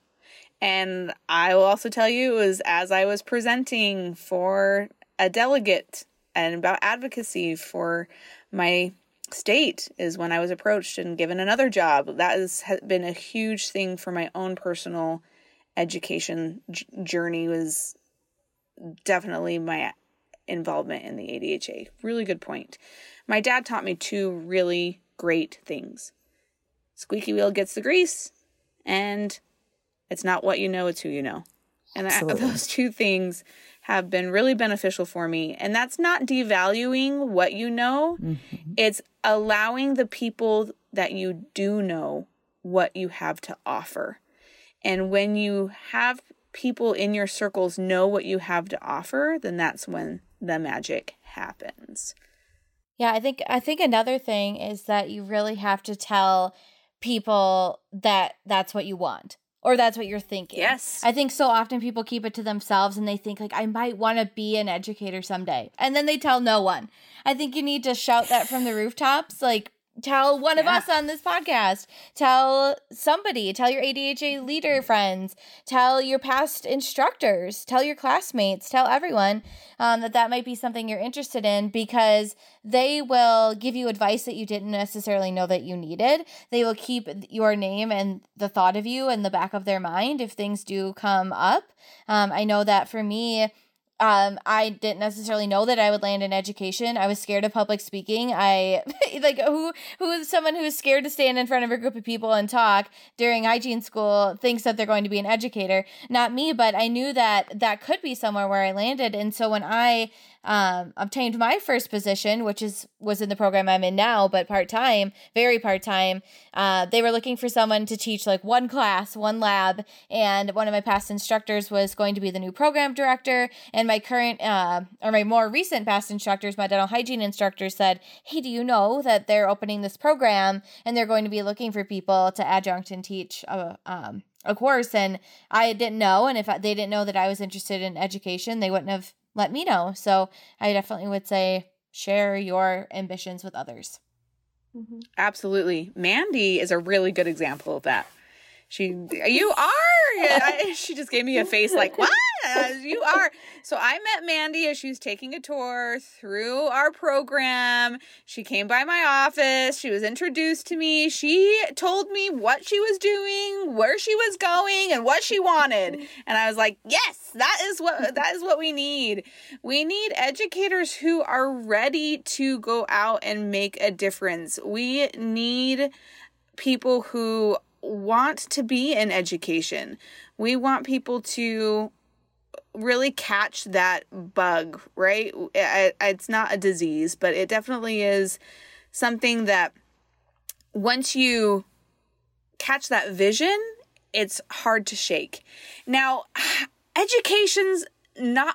And I will also tell you, it was as I was presenting for a delegate and about advocacy for my state is when I was approached and given another job. That has been a huge thing for my own personal education j- journey, was definitely my involvement in the A D H A. Really good point. My dad taught me two really great things. Squeaky wheel gets the grease, and it's not what you know, it's who you know. And I, those two things have been really beneficial for me. And that's not devaluing what you know. Mm-hmm. It's allowing the people that you do know what you have to offer. And when you have people in your circles know what you have to offer, then that's when the magic happens. Yeah, I think I think another thing is that you really have to tell people that that's what you want. Or that's what you're thinking. Yes. I think so often people keep it to themselves and they think like, I might want to be an educator someday. And then they tell no one. I think you need to shout that from the rooftops. Like, tell one yeah. of us on this podcast. Tell somebody. Tell your A D H A leader friends. Tell your past instructors. Tell your classmates. Tell everyone um, that that might be something you're interested in, because they will give you advice that you didn't necessarily know that you needed. They will keep your name and the thought of you in the back of their mind if things do come up. Um, I know that for me, Um, I didn't necessarily know that I would land in education. I was scared of public speaking. I like who who is someone who is scared to stand in front of a group of people and talk during hygiene school thinks that they're going to be an educator. Not me, but I knew that that could be somewhere where I landed. And so when I um, obtained my first position, which is was in the program I'm in now, but part-time, very part-time, uh, they were looking for someone to teach like one class, one lab. And one of my past instructors was going to be the new program director. And my current, uh, or my more recent past instructors, my dental hygiene instructors said, hey, do you know that they're opening this program and they're going to be looking for people to adjunct and teach a, um, a course? And I didn't know. And if they didn't know that I was interested in education, they wouldn't have let me know. So I definitely would say share your ambitions with others. Mm-hmm. Absolutely. Mandy is a really good example of that. She, you are, I, she just gave me a face like, what? You are. So I met Mandy as she was taking a tour through our program. She came by my office. She was introduced to me. She told me what she was doing, where she was going, and what she wanted. And I was like, yes, that is what, that is what we need. We need educators who are ready to go out and make a difference. We need people who want to be in education. We want people to really catch that bug, right? It's not a disease, but it definitely is something that once you catch that vision, it's hard to shake. Now, education's not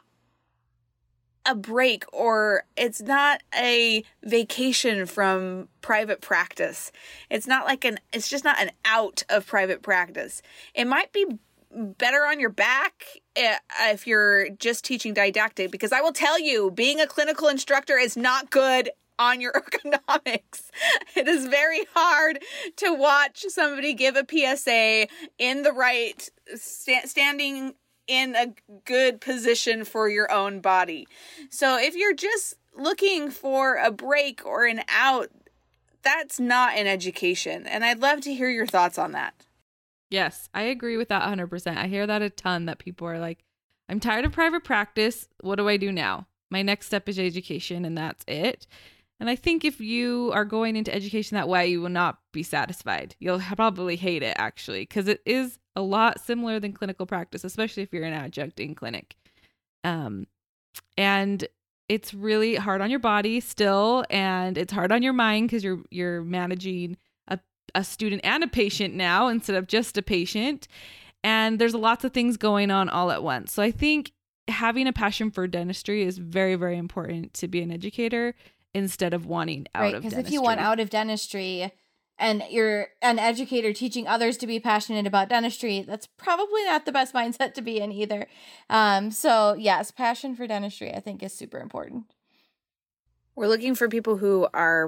a break, or it's not a vacation from private practice. It's not like an, it's just not an out of private practice. It might be better on your back if you're just teaching didactic, because I will tell you, being a clinical instructor is not good on your ergonomics. It is very hard to watch somebody give a P S A in the right, sta- standing in a good position for your own body. So if you're just looking for a break or an out, that's not an education. And I'd love to hear your thoughts on that. Yes, I agree with that one hundred percent. I hear that a ton, that people are like, I'm tired of private practice. What do I do now? My next step is education, and that's it. And I think if you are going into education that way, you will not be satisfied. You'll probably hate it, actually, because it is a lot similar than clinical practice, especially if you're an adjunct in clinic. Um, and it's really hard on your body still, and it's hard on your mind because you're you're managing a, a student and a patient now instead of just a patient. And there's lots of things going on all at once. So I think having a passion for dentistry is very, very important to be an educator instead of wanting out right, of dentistry. Because if you want out of dentistry and you're an educator teaching others to be passionate about dentistry, that's probably not the best mindset to be in either. Um, so yes, passion for dentistry, I think, is super important. We're looking for people who are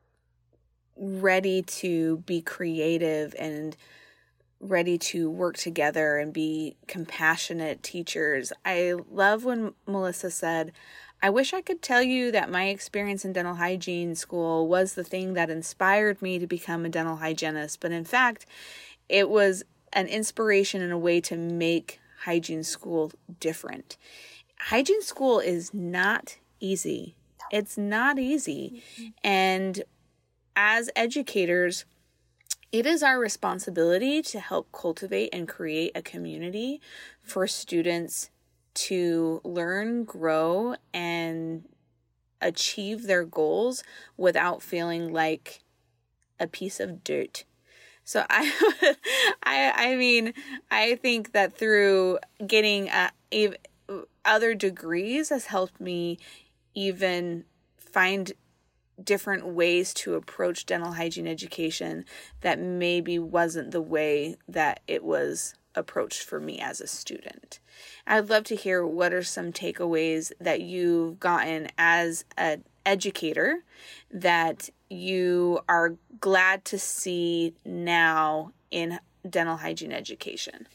ready to be creative and ready to work together and be compassionate teachers. I love when Melissa said, I wish I could tell you that my experience in dental hygiene school was the thing that inspired me to become a dental hygienist. But in fact, it was an inspiration and a way to make hygiene school different. Hygiene school is not easy. It's not easy. And as educators, it is our responsibility to help cultivate and create a community for students to learn, grow, and achieve their goals without feeling like a piece of dirt. So I, I, I mean, I think that through getting uh, other degrees has helped me even find different ways to approach dental hygiene education that maybe wasn't the way that it was approached for me as a student. I'd love to hear what are some takeaways that you've gotten as an educator that you are glad to see now in dental hygiene education.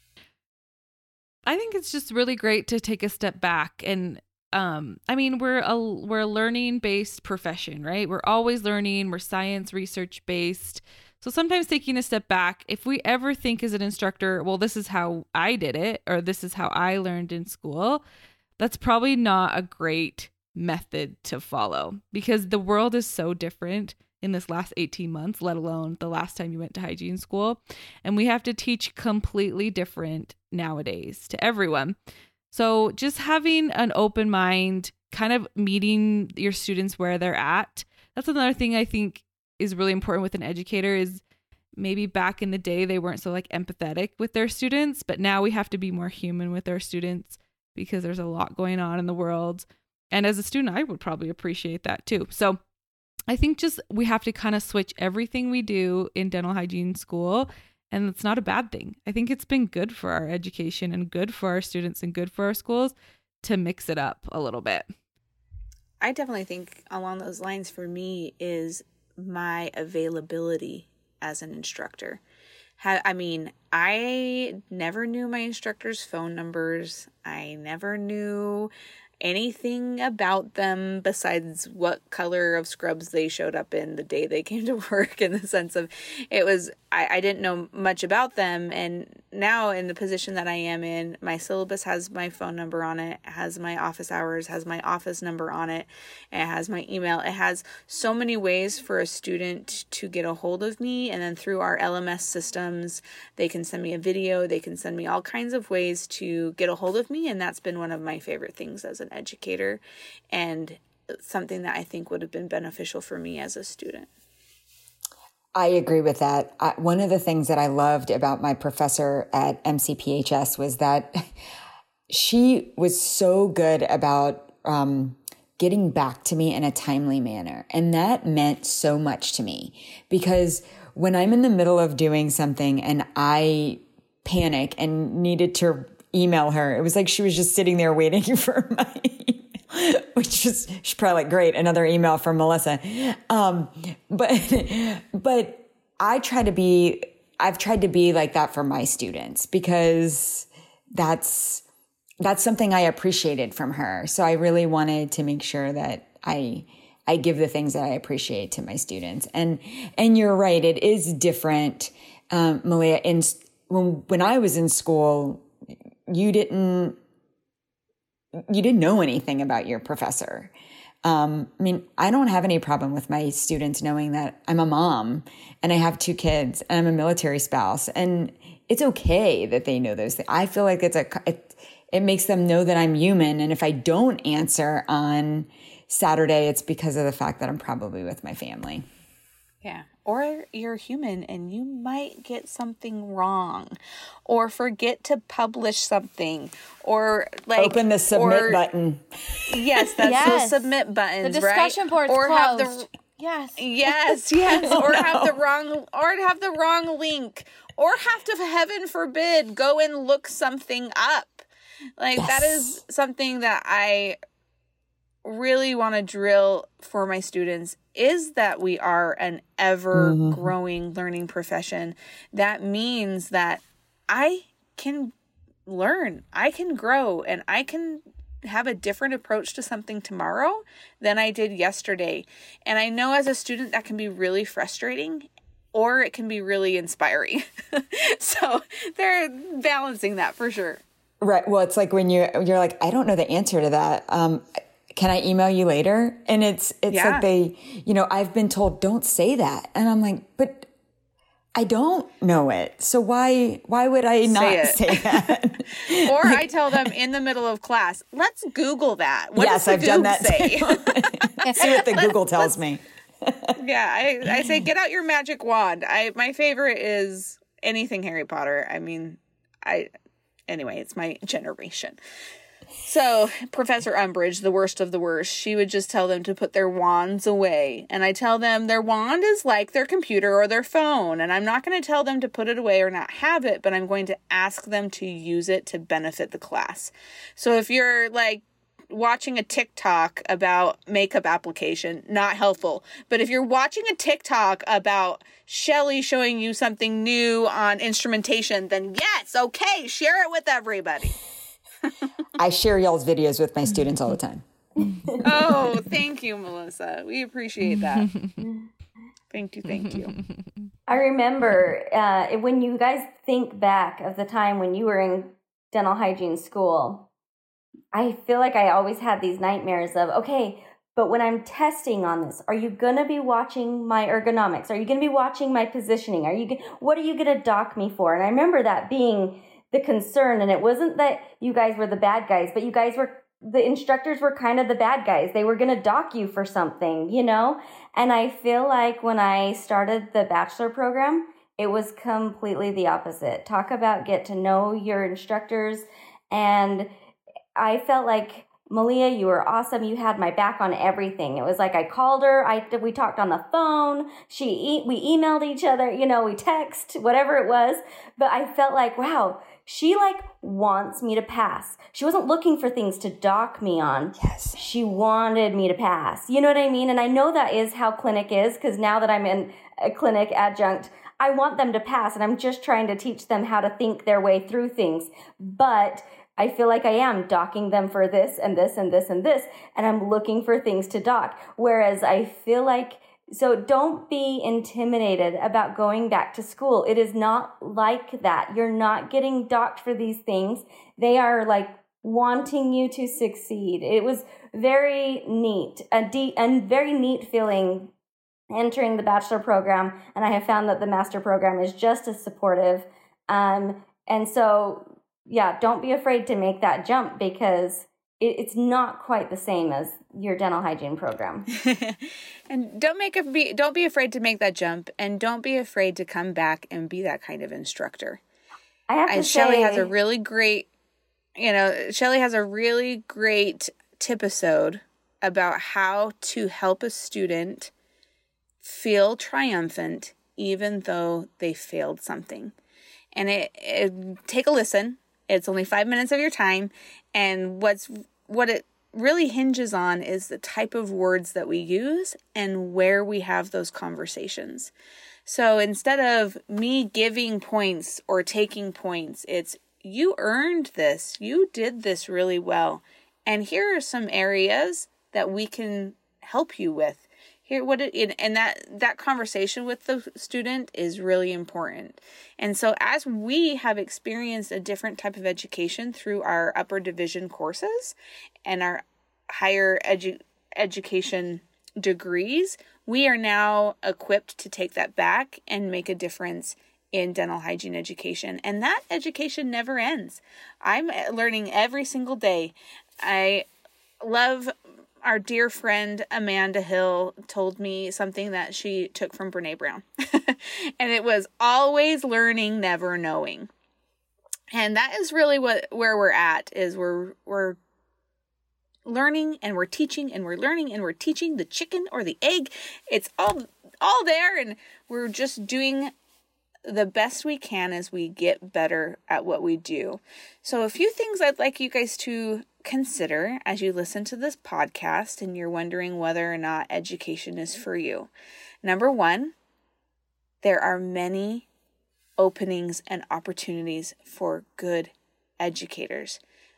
I think it's just really great to take a step back and Um, I mean, we're a, we're a learning-based profession, right? We're always learning. We're science research-based. So sometimes taking a step back, if we ever think as an instructor, well, this is how I did it, or this is how I learned in school, that's probably not a great method to follow, because the world is so different in this last eighteen months, let alone the last time you went to hygiene school. And we have to teach completely different nowadays to everyone. So just having an open mind, kind of meeting your students where they're at. That's another thing I think is really important with an educator is maybe back in the day, they weren't so like empathetic with their students, but now we have to be more human with our students because there's a lot going on in the world. And as a student, I would probably appreciate that too. So I think just we have to kind of switch everything we do in dental hygiene school. And it's not a bad thing. I think it's been good for our education and good for our students and good for our schools to mix it up a little bit. I definitely think along those lines for me is my availability as an instructor. I mean, I never knew my instructors' phone numbers. I never knew anything about them besides what color of scrubs they showed up in the day they came to work, in the sense of it was, I, I didn't know much about them. And now in the position that I am in, my syllabus has my phone number on it, has my office hours, has my office number on it, it has my email. It has so many ways for a student to get a hold of me. And then through our L M S systems, they can send me a video, they can send me all kinds of ways to get a hold of me. And that's been one of my favorite things as an educator, and something that I think would have been beneficial for me as a student. I agree with that. I, one of the things that I loved about my professor at M C P H S was that she was so good about um, getting back to me in a timely manner. And that meant so much to me, because when I'm in the middle of doing something and I panic and needed to email her, it was like she was just sitting there waiting for my email, which is, she's probably like, great, another email from Melissa. Um, but, but I try to be, I've tried to be like that for my students, because that's, that's something I appreciated from her. So I really wanted to make sure that I, I give the things that I appreciate to my students. And, and you're right. It is different. Um, Malia, in, when, when I was in school, you didn't, you didn't know anything about your professor. Um, I mean, I don't have any problem with my students knowing that I'm a mom and I have two kids and I'm a military spouse, and it's okay that they know those things. I feel like it's a, it, it makes them know that I'm human. And if I don't answer on Saturday, it's because of the fact that I'm probably with my family. Yeah. Or you're human and you might get something wrong, or forget to publish something, or like open the submit or, button. Yes, that's yes. the submit buttons, the discussion right? board's or closed. have the yes, yes, yes, oh, or no. have the wrong, or have the wrong link, or have to, heaven forbid, go and look something up. Like yes. That is something that I really want to drill for my students, is that we are an ever growing mm-hmm. learning profession. That means that I can learn, I can grow, and I can have a different approach to something tomorrow than I did yesterday. And I know as a student that can be really frustrating, or it can be really inspiring. So they're balancing that for sure. Right. Well, it's like when you you're like, I don't know the answer to that. Um, can I email you later? And it's, it's yeah. like they, you know, I've been told, don't say that. And I'm like, but I don't know it. So why why would I not Say it. say that? Or I tell them in the middle of class, let's Google that. What yes, does the I've done Goog that say? too. See what the Google tells me. Yeah, I, I say get out your magic wand. I my favorite is anything Harry Potter. I mean, I anyway, it's my generation. So Professor Umbridge, the worst of the worst, she would just tell them to put their wands away. And I tell them their wand is like their computer or their phone. And I'm not going to tell them to put it away or not have it, but I'm going to ask them to use it to benefit the class. So if you're like watching a TikTok about makeup application, not helpful. But if you're watching a TikTok about Shelly showing you something new on instrumentation, then yes, okay, share it with everybody. I share y'all's videos with my students all the time. Oh, thank you, Melissa. We appreciate that. Thank you, thank you. I remember uh, when you guys think back of the time when you were in dental hygiene school, I feel like I always had these nightmares of, okay, but when I'm testing on this, are you going to be watching my ergonomics? Are you going to be watching my positioning? Are you? What are you going to dock me for? And I remember that being the concern. And it wasn't that you guys were the bad guys, but you guys were, the instructors were kind of the bad guys. They were going to dock you for something, you know? And I feel like when I started the bachelor program, it was completely the opposite. Talk about get to know your instructors. And I felt like, Malia, you were awesome. You had my back on everything. It was like I called her. I we talked on the phone. She e- we emailed each other. You know, we text, whatever it was. But I felt like, wow, she like wants me to pass. She wasn't looking for things to dock me on. Yes. She wanted me to pass. You know what I mean? And I know that is how clinic is, because now that I'm in a clinic adjunct, I want them to pass, and I'm just trying to teach them how to think their way through things. But I feel like I am docking them for this and this and this and this, and I'm looking for things to dock. Whereas I feel like, so don't be intimidated about going back to school. It is not like that. You're not getting docked for these things. They are like wanting you to succeed. It was very neat, a deep and very neat feeling entering the bachelor program. And I have found that the master program is just as supportive. Um, and so yeah, don't be afraid to make that jump, because it, it's not quite the same as your dental hygiene program. And don't make a be don't be afraid to make that jump, and don't be afraid to come back and be that kind of instructor. I have to and say, Shelly has a really great, you know, Shelly has a really great tip-isode about how to help a student feel triumphant even though they failed something. And it, it take a listen. It's only five minutes of your time. And what's what it really hinges on is the type of words that we use and where we have those conversations. So instead of me giving points or taking points, it's you earned this. You did this really well. And here are some areas that we can help you with. Here, what it, and that, that conversation with the student is really important. And so as we have experienced a different type of education through our upper division courses and our higher edu- education degrees, we are now equipped to take that back and make a difference in dental hygiene education. And that education never ends. I'm learning every single day. I love our dear friend Amanda Hill told me something that she took from Brene Brown. And it was always learning, never knowing. And that is really what where we're at, is we're we're learning and we're teaching and we're learning and we're teaching, the chicken or the egg. It's all all there, and we're just doing the best we can as we get better at what we do. So a few things I'd like you guys to consider as you listen to this podcast and you're wondering whether or not education is for you. Number one, there are many openings and opportunities for good educators.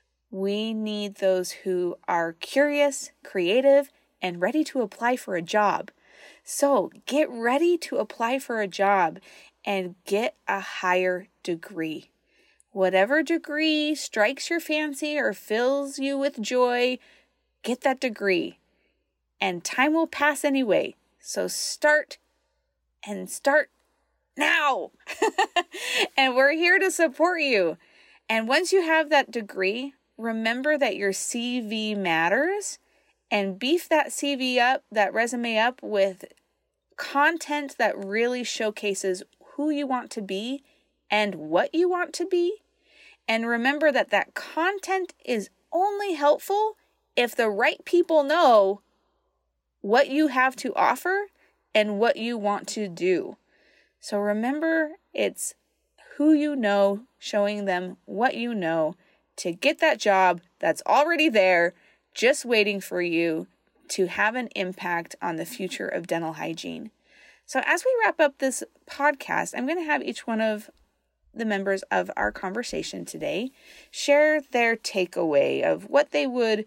We need those who are curious, creative, and ready to apply for a job. So get ready to apply for a job and get a higher degree. Whatever degree strikes your fancy or fills you with joy, get that degree. And time will pass anyway. So start and start now. And we're here to support you. And once you have that degree, remember that your C V matters, and beef that C V up, that resume up with content that really showcases who you want to be and what you want to be. And remember that that content is only helpful if the right people know what you have to offer and what you want to do. So remember, it's who you know, showing them what you know to get that job that's already there, just waiting for you to have an impact on the future of dental hygiene. So as we wrap up this podcast, I'm going to have each one of the members of our conversation today share their takeaway of what they would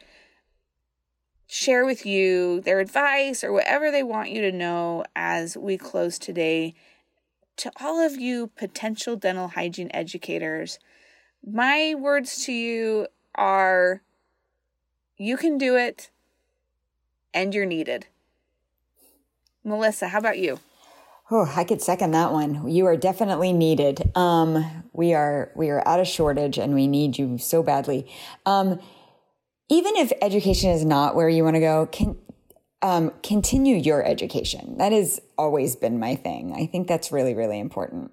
share with you, their advice, or whatever they want you to know as we close today. To all of you potential dental hygiene educators, my words to you are, you can do it and you're needed. Melissa, how about you? Oh, I could second that one. You are definitely needed. Um, we are we are at a shortage and we need you so badly. Um, even if education is not where you want to go, can um, continue your education. That has always been my thing. I think that's really, really important.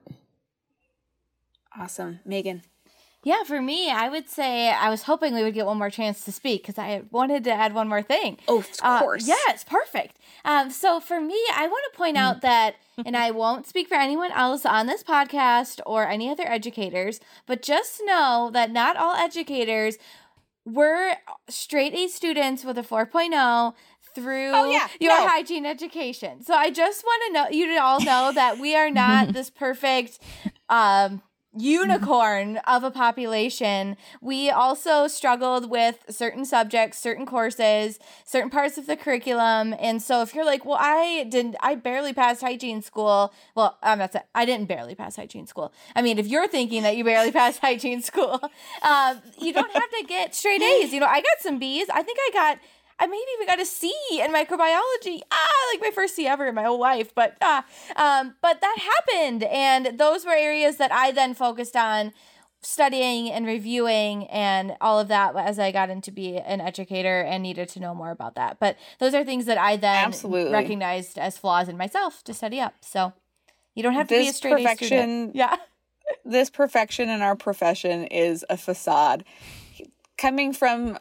Awesome. Megan? Yeah, for me, I would say I was hoping we would get one more chance to speak because I wanted to add one more thing. Oh, of course. Uh, yes, perfect. Um, so for me, I want to point out that, and I won't speak for anyone else on this podcast or any other educators, but just know that not all educators were straight A students with a four point oh through oh, yeah. your no. hygiene education. So I just want to know you to all know that we are not this perfect um unicorn of a population. We also struggled with certain subjects, certain courses, certain parts of the curriculum. And so if you're like, well, I didn't, I barely passed hygiene school. Well, I'm not saying I didn't barely pass hygiene school. I mean, if you're thinking that you barely passed hygiene school, um, you don't have to get straight A's. You know, I got some B's. I think I got I maybe even got a C in microbiology. Ah, like my first C ever in my whole life. But ah, um, but that happened, and those were areas that I then focused on studying and reviewing and all of that as I got into be an educator and needed to know more about that. But those are things that I then Absolutely. recognized as flaws in myself to study up. So you don't have to this be a straight A student. Yeah. This perfection in our profession is a facade. Coming from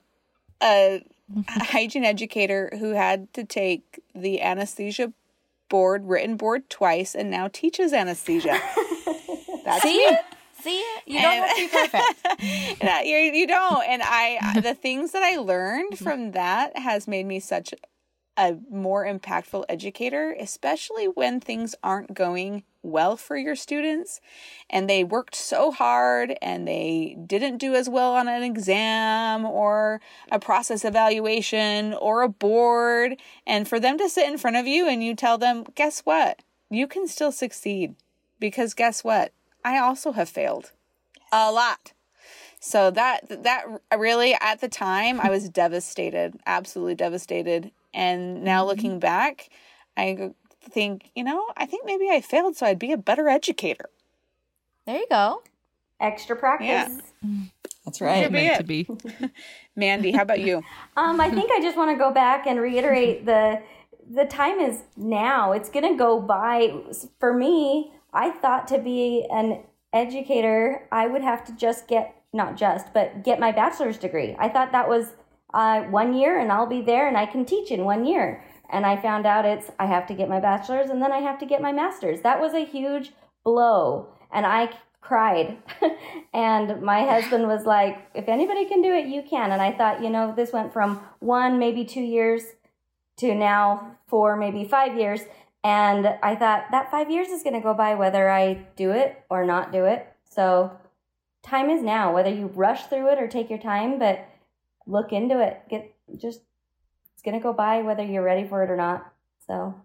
a hygiene educator who had to take the anesthesia board, written board twice, and now teaches anesthesia. That's See? me. See? You don't And- have to be perfect. No, you, you don't. And I, the things that I learned from that has made me such a more impactful educator, especially when things aren't going well for your students and they worked so hard and they didn't do as well on an exam or a process evaluation or a board. And for them to sit in front of you and you tell them, guess what? You can still succeed, because guess what? I also have failed a lot. So that, that really, at the time, I was devastated, absolutely devastated. And now looking back, I think, you know, I think maybe I failed so I'd be a better educator. There you go. Extra practice. Yeah. That's right. Could be Meant it. to be. Mandy, how about you? Um, I think I just want to go back and reiterate the the time is now. It's going to go by. For me, I thought to be an educator, I would have to just get, not just, but get my bachelor's degree. I thought that was uh, one year and I'll be there and I can teach in one year. And I found out it's, I have to get my bachelor's and then I have to get my master's. That was a huge blow. And I cried. And my husband was like, if anybody can do it, you can. And I thought, you know, this went from one, maybe two years to now four, maybe five years. And I thought that five years is going to go by whether I do it or not do it. So time is now, whether you rush through it or take your time, but look into it. Get just, it's going to go by whether you're ready for it or not. So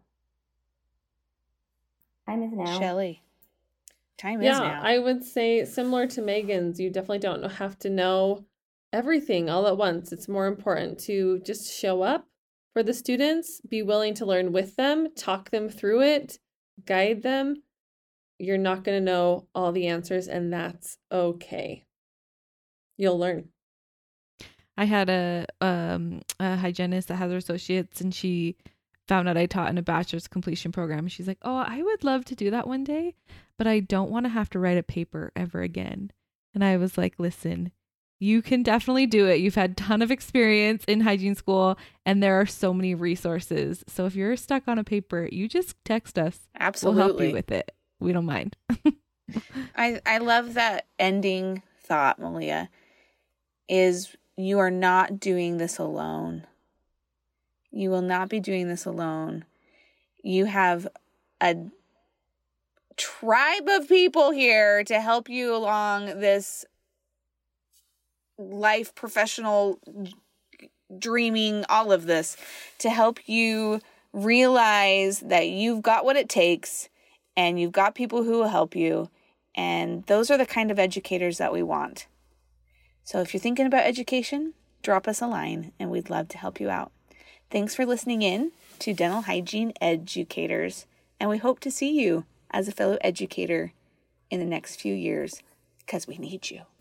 time is now. Shelley, time yeah, is now. I would say similar to Megan's, you definitely don't have to know everything all at once. It's more important to just show up for the students, be willing to learn with them, talk them through it, guide them, you're not going to know all the answers, and that's okay. You'll learn. I had a um a hygienist that has her associates, and she found out I taught in a bachelor's completion program. She's like, "Oh, I would love to do that one day, but I don't want to have to write a paper ever again." And I was like, "Listen, you can definitely do it. You've had a ton of experience in hygiene school, and there are so many resources. So if you're stuck on a paper, you just text us. Absolutely. We'll help you with it. We don't mind." I, I love that ending thought, Malia, is you are not doing this alone. You will not be doing this alone. You have a tribe of people here to help you along this life, professional, dreaming, all of this, to help you realize that you've got what it takes and you've got people who will help you. And those are the kind of educators that we want. So if you're thinking about education, drop us a line and we'd love to help you out. Thanks for listening in to Dental Hygiene Educators, and we hope to see you as a fellow educator in the next few years, because we need you.